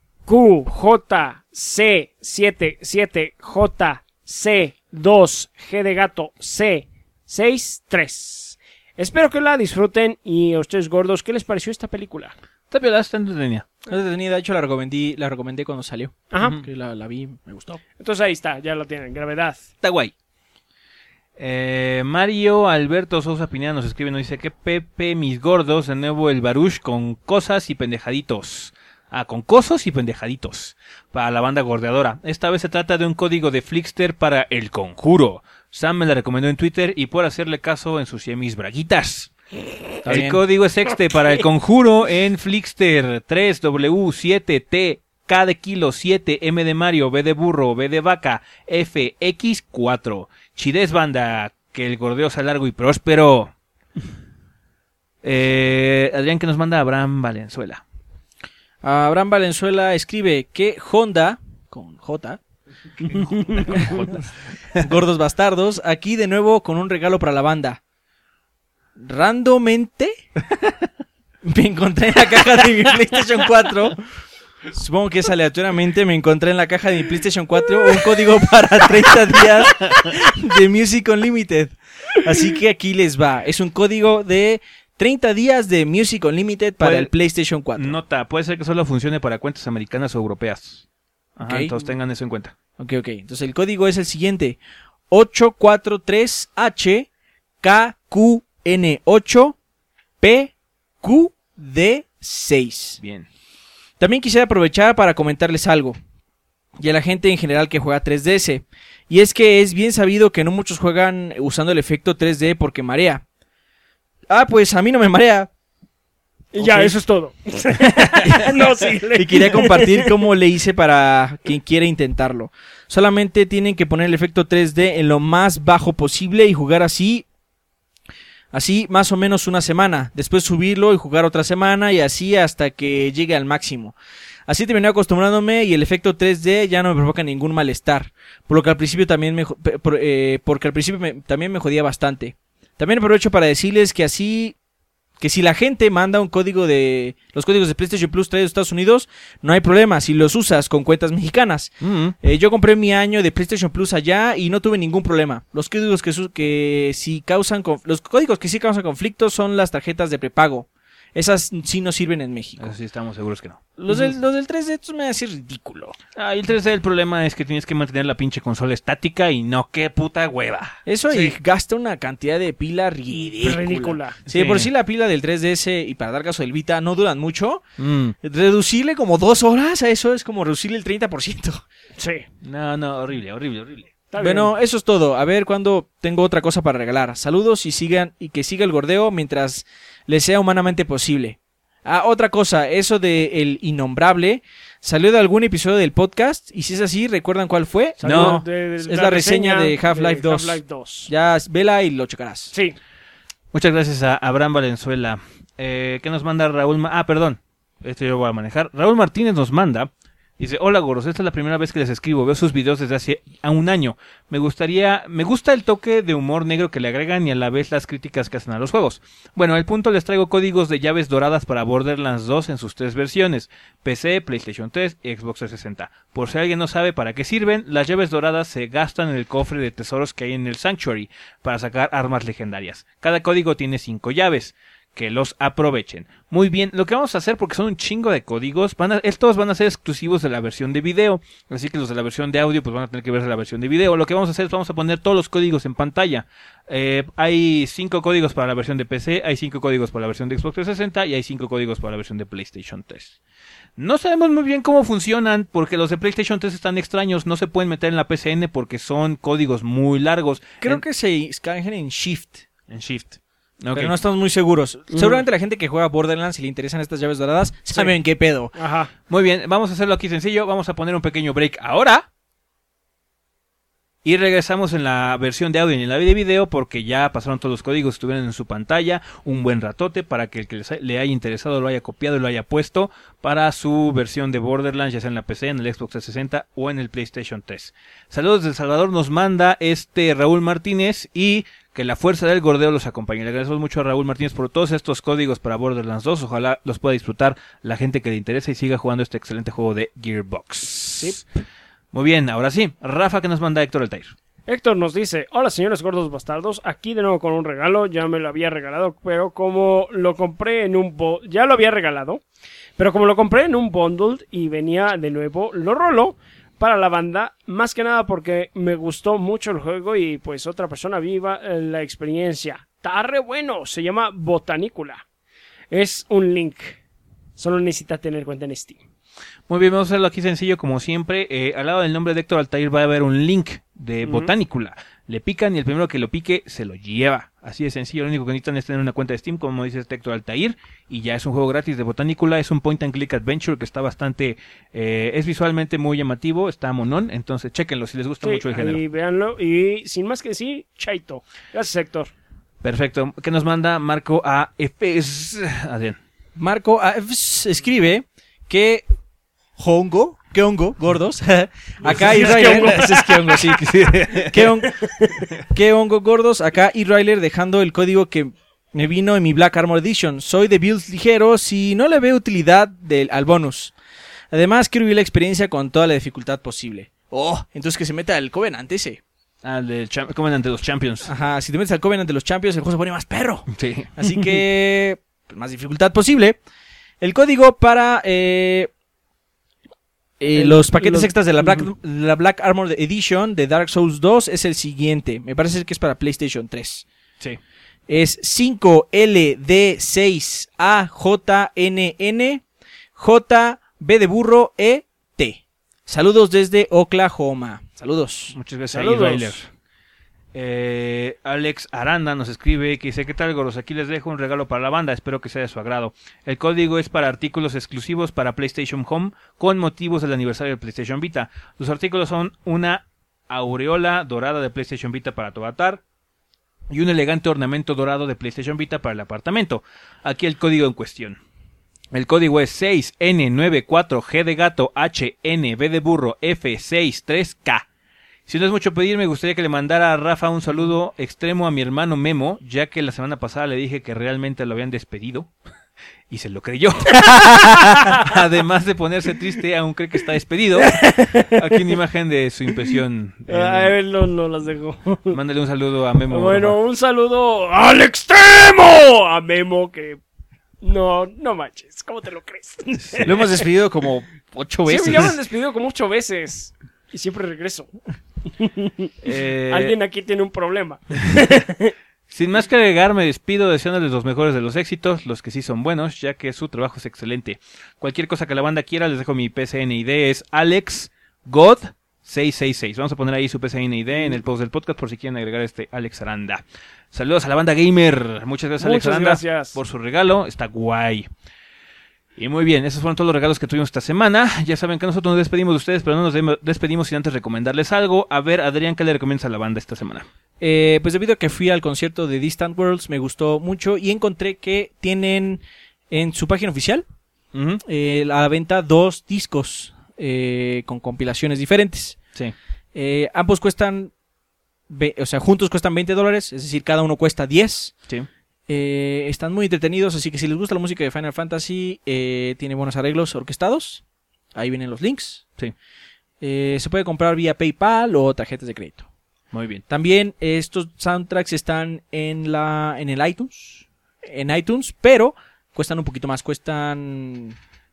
QJC77JC2G de gato C63. Espero que la disfruten. Y a ustedes gordos, ¿qué les pareció esta película?
Está entretenida.
De hecho la recomendé cuando salió.
Ajá.
Que la vi, me gustó.
Entonces ahí está, ya lo tienen, Gravedad.
Está guay. Mario Alberto Sousa Pineda nos escribe, nos dice que Pepe, mis gordos, de nuevo el Baruch con cosas y pendejaditos. Con cosos y pendejaditos para la banda gordeadora. Esta vez se trata de un código de Flixster para El Conjuro. Sam me la recomendó en Twitter y por hacerle caso ensucié mis braguitas. El código es Exte para El Conjuro en Flixster: 3W7T, K de kilo, 7, M de Mario, B de burro, B de vaca, FX4. Chidez, banda, que el gordeo sea largo y próspero. Adrián, que nos manda Abraham Valenzuela.
Abraham Valenzuela escribe que Honda, con J, gordos bastardos, aquí de nuevo con un regalo para la banda. randommente me encontré en la caja de mi PlayStation 4. Supongo que es aleatoriamente. Me encontré en la caja de mi PlayStation 4 un código para 30 días de Music Unlimited. Así que aquí les va. Es un código de 30 días de Music Unlimited para el PlayStation 4.
Nota, puede ser que solo funcione para cuentas americanas o europeas. Ajá,
Ok.
entonces tengan eso en cuenta.
Ok. Entonces el código es el siguiente. 843HKQN8PQD6.
Bien.
También quisiera aprovechar para comentarles algo. Y a la gente en general que juega 3DS. Y es que es bien sabido que no muchos juegan usando el efecto 3D porque marea. Ah, pues a mí no me marea.
Y ya,
Ok.
eso es todo. No, sí.
Y quería compartir cómo le hice para quien quiera intentarlo. Solamente tienen que poner el efecto 3D en lo más bajo posible y jugar así más o menos una semana. Después subirlo y jugar otra semana y así hasta que llegue al máximo. Así terminé acostumbrándome y el efecto 3D ya no me provoca ningún malestar. Por lo que al principio también también me jodía bastante. También aprovecho para decirles que si la gente manda un código de los códigos de PlayStation Plus traídos de Estados Unidos, no hay problema si los usas con cuentas mexicanas. Yo compré mi año de PlayStation Plus allá y no tuve ningún problema. Los códigos que sí causan conflictos son las tarjetas de prepago. Esas sí no sirven en México.
Eso sí, estamos seguros que no.
Los del 3D estos me hacen ridículo.
Ah, y el 3D, el problema es que tienes que mantener la pinche consola estática y no, qué puta hueva.
Eso
Sí.
y gasta una cantidad de pila ridícula.
Ridícula.
Sí, por sí la pila del 3DS y para dar caso del Vita no duran mucho.
Mm.
Reducirle como 2 horas a eso es como reducirle el 30%.
Sí.
No, horrible.
Está
Bueno,
bien.
eso es todo. A ver cuándo tengo otra cosa para regalar. Saludos y que siga el gordeo mientras les sea humanamente posible. Ah, otra cosa, eso de el innombrable, ¿salió de algún episodio del podcast? Y si es así, ¿recuerdan cuál fue?
No.
Es la reseña de Half-Life 2.
Half-Life 2.
Ya vela y lo checarás.
Sí.
Muchas gracias a Abraham Valenzuela. ¿Qué nos manda Raúl? Perdón. Esto yo lo voy a manejar. Raúl Martínez nos manda. Dice, hola gordos, esta es la primera vez que les escribo, veo sus videos desde hace un año. Me gusta el toque de humor negro que le agregan y a la vez las críticas que hacen a los juegos. Bueno, al punto les traigo códigos de llaves doradas para Borderlands 2 en sus 3 versiones, PC, PlayStation 3 y Xbox 360. Por si alguien no sabe para qué sirven, las llaves doradas se gastan en el cofre de tesoros que hay en el Sanctuary para sacar armas legendarias. Cada código tiene 5 llaves. Que los aprovechen. Muy bien, lo que vamos a hacer, porque son un chingo de códigos, estos van a ser exclusivos de la versión de video, así que los de la versión de audio pues van a tener que verse la versión de video. Lo que vamos a hacer es vamos a poner todos los códigos en pantalla. Hay 5 códigos para la versión de PC, hay 5 códigos para la versión de Xbox 360 y hay 5 códigos para la versión de PlayStation 3. No sabemos muy bien cómo funcionan, porque los de PlayStation 3 están extraños, no se pueden meter en la PCN porque son códigos muy largos.
Creo que se escanean en Shift.
En Shift. Okay.
Pero no estamos muy seguros. Seguramente la gente que juega Borderlands, si le interesan estas llaves doradas, saben qué pedo.
Ajá.
Muy bien, vamos a hacerlo aquí sencillo. Vamos a poner un pequeño break ahora. Y regresamos en la versión de audio y en la de video porque ya pasaron todos los códigos, estuvieron en su pantalla un buen ratote para que el que le haya interesado lo haya copiado y lo haya puesto para su versión de Borderlands, ya sea en la PC, en el Xbox 360 o en el PlayStation 3. Saludos de El Salvador, nos manda Raúl Martínez y que la fuerza del gordeo los acompañe. Le agradecemos mucho a Raúl Martínez por todos estos códigos para Borderlands 2. Ojalá los pueda disfrutar la gente que le interesa y siga jugando este excelente juego de Gearbox.
Sí.
Muy bien, ahora sí. Rafa, ¿qué nos manda Héctor Altair?
Héctor nos dice, hola señores gordos bastardos, aquí de nuevo con un regalo, ya me lo había regalado, pero como lo compré en un ya lo había regalado, pero como lo compré en un bundle y venía de nuevo, lo rolo para la banda, más que nada porque me gustó mucho el juego y pues otra persona viva la experiencia. Está re bueno, se llama Botanicula. Es un link, solo necesita tener cuenta en Steam.
Muy bien, vamos a hacerlo aquí sencillo como siempre. Al lado del nombre de Héctor Altair va a haber un link de Botanicula. Le pican y el primero que lo pique se lo lleva. Así de sencillo, lo único que necesitan es tener una cuenta de Steam, como dice Héctor Altair, y ya es un juego gratis de Botanicula. Es un point and click adventure que está bastante, es visualmente muy llamativo, está monón, entonces chéquenlo si les gusta mucho el género.
Y véanlo, y sin más que decir, chaito. Gracias, Héctor.
Perfecto, ¿qué nos manda Marco AFs? Adrián.
Marco AFs escribe que ¿Qué hongo? Gordos. Acá y Ryler. Ese es qué hongo, sí. ¿Qué hongo gordos? Acá y Ryler dejando el código que Me vino en mi Black Armor Edition. Soy de builds ligeros y no le veo utilidad al bonus. Además, quiero vivir la experiencia con toda la dificultad posible. Oh, entonces que se meta el Covenant ese.
El Covenant de los Champions.
Ajá, si te metes al Covenant de los Champions, el juego se pone más perro.
Sí.
Así que, pues, más dificultad posible. El código para los paquetes extras de la Black Armor Edition de Dark Souls 2 es el siguiente. Me parece que es para PlayStation 3.
Sí.
Es 5LD6AJNN JB de burro ET. Saludos desde Oklahoma. Saludos.
Muchas gracias.
Saludos.
Alex Aranda nos escribe que dice: ¿qué tal, goros? Aquí les dejo un regalo para la banda, espero que sea de su agrado. El código es para artículos exclusivos para PlayStation Home con motivos del aniversario de PlayStation Vita. Los artículos son una aureola dorada de PlayStation Vita para tu avatar y un elegante ornamento dorado de PlayStation Vita para el apartamento. Aquí el código en cuestión. El código es 6N94G de gato HNB de burro F63K. Si no es mucho pedir, me gustaría que le mandara a Rafa un saludo extremo a mi hermano Memo, ya que la semana pasada le dije que realmente lo habían despedido y se lo creyó. Además de ponerse triste, aún cree que está despedido. Aquí una imagen de su impresión.
Él no las dejó.
Mándale un saludo a Memo.
Bueno,
Rafa.
un saludo al extremo a Memo que... No manches, ¿cómo te lo crees?
Lo hemos despedido como 8 veces.
Sí, ya me han despedido como 8 veces. Y siempre regreso. Alguien aquí tiene un problema.
Sin más que agregar, me despido deseándoles los mejores de los éxitos, los que sí son buenos, ya que su trabajo es excelente. Cualquier cosa que la banda quiera, les dejo mi PCNID, es AlexGod666. Vamos a poner ahí su PCNID en el post del podcast por si quieren agregar Alex Aranda. Saludos a la banda gamer. Muchas gracias, Alex Aranda, por su regalo. Está guay. Y muy bien, esos fueron todos los regalos que tuvimos esta semana. Ya saben que nosotros nos despedimos de ustedes, pero no nos despedimos sin antes recomendarles algo. A ver, Adrián, ¿qué le recomiendas a la banda esta semana?
Pues debido a que fui al concierto de Distant Worlds, me gustó mucho y encontré que tienen en su página oficial a la venta 2 discos con compilaciones diferentes.
Sí.
Ambos cuestan, juntos cuestan $20, es decir, cada uno cuesta 10.
Sí.
Están muy entretenidos, así que si les gusta la música de Final Fantasy, tiene buenos arreglos orquestados. Ahí vienen los links.
Sí.
Se puede comprar vía PayPal o tarjetas de crédito.
Muy bien.
También estos soundtracks están en el iTunes, pero cuestan un poquito más, cuestan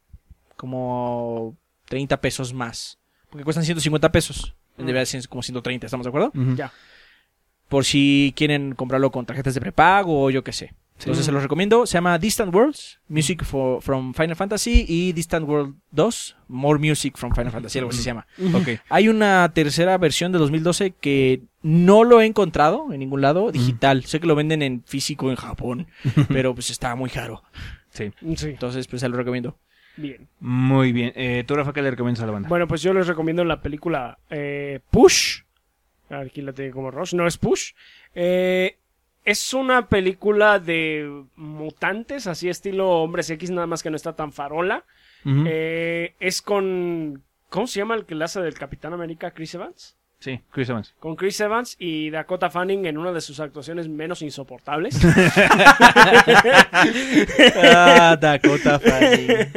como $30 más, porque cuestan $150. Debería ser como 130, ¿estamos de acuerdo?
Ya.
Por si quieren comprarlo con tarjetas de prepago o yo qué sé. Entonces se los recomiendo. Se llama Distant Worlds, Music from Final Fantasy, y Distant World 2, More Music from Final Fantasy, algo así se llama.
Okay.
Hay una tercera versión de 2012 que no lo he encontrado en ningún lado, digital. Sé que lo venden en físico en Japón, pero pues está muy caro.
Sí.
Entonces pues se lo recomiendo.
Bien.
Muy bien. ¿Tú, Rafa, qué le recomiendas a la banda?
Bueno, pues yo les recomiendo la película Push. Aquí la tengo como Rush, no es Push. Es una película de mutantes, así estilo Hombres X, nada más que no está tan farola. Es con... ¿Cómo se llama el que le hace del Capitán América? ¿Chris Evans?
Sí, Chris Evans.
Con Chris Evans y Dakota Fanning en una de sus actuaciones menos insoportables.
Dakota Fanning.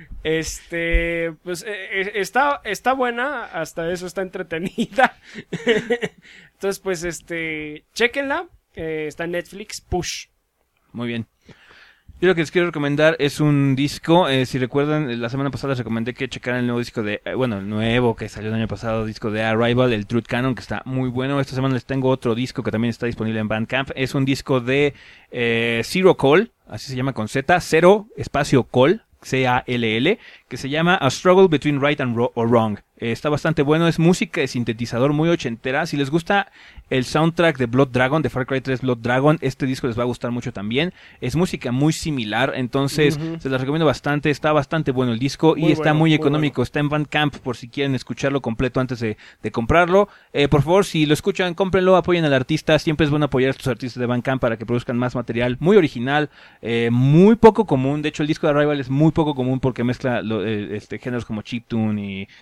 Pues está buena, hasta eso está entretenida. Entonces, pues, chéquenla. Está en Netflix, Push.
Muy bien. Yo lo que les quiero recomendar es un disco. Si recuerdan, la semana pasada les recomendé que checaran el nuevo disco de... el nuevo que salió el año pasado, disco de Arrival, el Truth Canon, que está muy bueno. Esta semana les tengo otro disco que también está disponible en Bandcamp. Es un disco de Zero Call, así se llama con Z, Cero espacio Call, C-A-L-L, que se llama A Struggle Between Right and Wrong. Está bastante bueno, es música de sintetizador muy ochentera. Si les gusta el soundtrack de Blood Dragon, de Far Cry 3 Blood Dragon, este disco les va a gustar mucho también. Es música muy similar, entonces se las recomiendo bastante. Está bastante bueno el disco y está muy económico. Bueno. Está en Bandcamp por si quieren escucharlo completo antes de comprarlo. Por favor, si lo escuchan, cómprenlo, apoyen al artista. Siempre es bueno apoyar a estos artistas de Bandcamp para que produzcan más material muy original, muy poco común. De hecho, el disco de Arrival es muy poco común porque mezcla géneros como chiptune y electrónica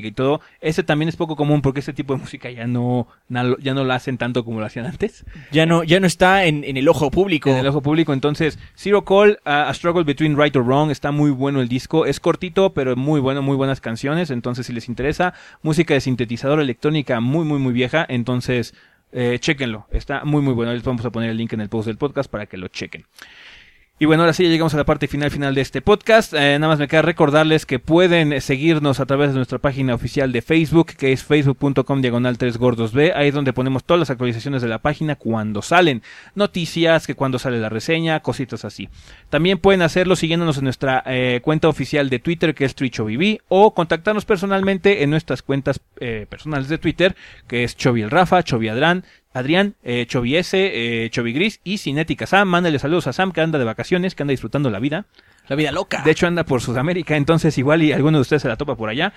electrónica y todo. Ese también es poco común porque este tipo de música ya no lo hacen tanto como lo hacían antes.
Ya no está en el ojo público.
En el ojo público, entonces Zero Call, A Struggle Between Right or Wrong, está muy bueno el disco. Es cortito, pero muy bueno, muy buenas canciones. Entonces, si les interesa, música de sintetizador electrónica muy, muy, muy vieja. Entonces, chéquenlo. Está muy, muy bueno. Les vamos a poner el link en el post del podcast para que lo chequen. Y bueno, ahora sí ya llegamos a la parte final de este podcast. Nada más me queda recordarles que pueden seguirnos a través de nuestra página oficial de Facebook, que es facebook.com/3gordosb. Ahí es donde ponemos todas las actualizaciones de la página cuando salen. Noticias, que cuando sale la reseña, cositas así. También pueden hacerlo siguiéndonos en nuestra cuenta oficial de Twitter, que es TrichoBB, o contactarnos personalmente en nuestras cuentas personales de Twitter, que es Chovy el Rafa, Chovy Adrián, Chovy S, Chovy Gris y Cinética Sam. Mándale saludos a Sam, que anda de vacaciones, que anda disfrutando la vida.
La vida loca.
De hecho anda por Sudamérica, entonces igual y alguno de ustedes se la topa por allá.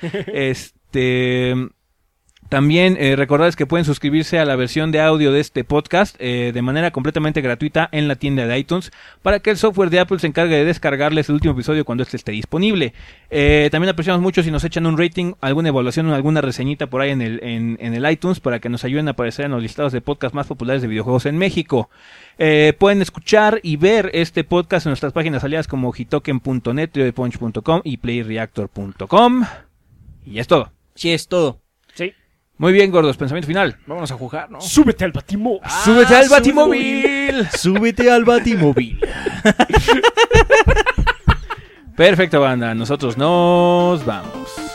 También recordarles que pueden suscribirse a la versión de audio de este podcast de manera completamente gratuita en la tienda de iTunes, para que el software de Apple se encargue de descargarles el último episodio cuando este esté disponible. También apreciamos mucho si nos echan un rating, alguna evaluación o alguna reseñita por ahí en el iTunes, para que nos ayuden a aparecer en los listados de podcast más populares de videojuegos en México. Pueden escuchar y ver este podcast en nuestras páginas aliadas como hitoken.net, triodepunch.com y playreactor.com. Y es todo.
Sí, es todo.
Sí.
Muy bien, gordos, pensamiento final.
Vámonos a jugar, ¿no?
¡Súbete al Batimóvil!
¡Súbete al Batimóvil!
¡Súbete al Batimóvil!
Perfecto, banda. Nosotros nos vamos.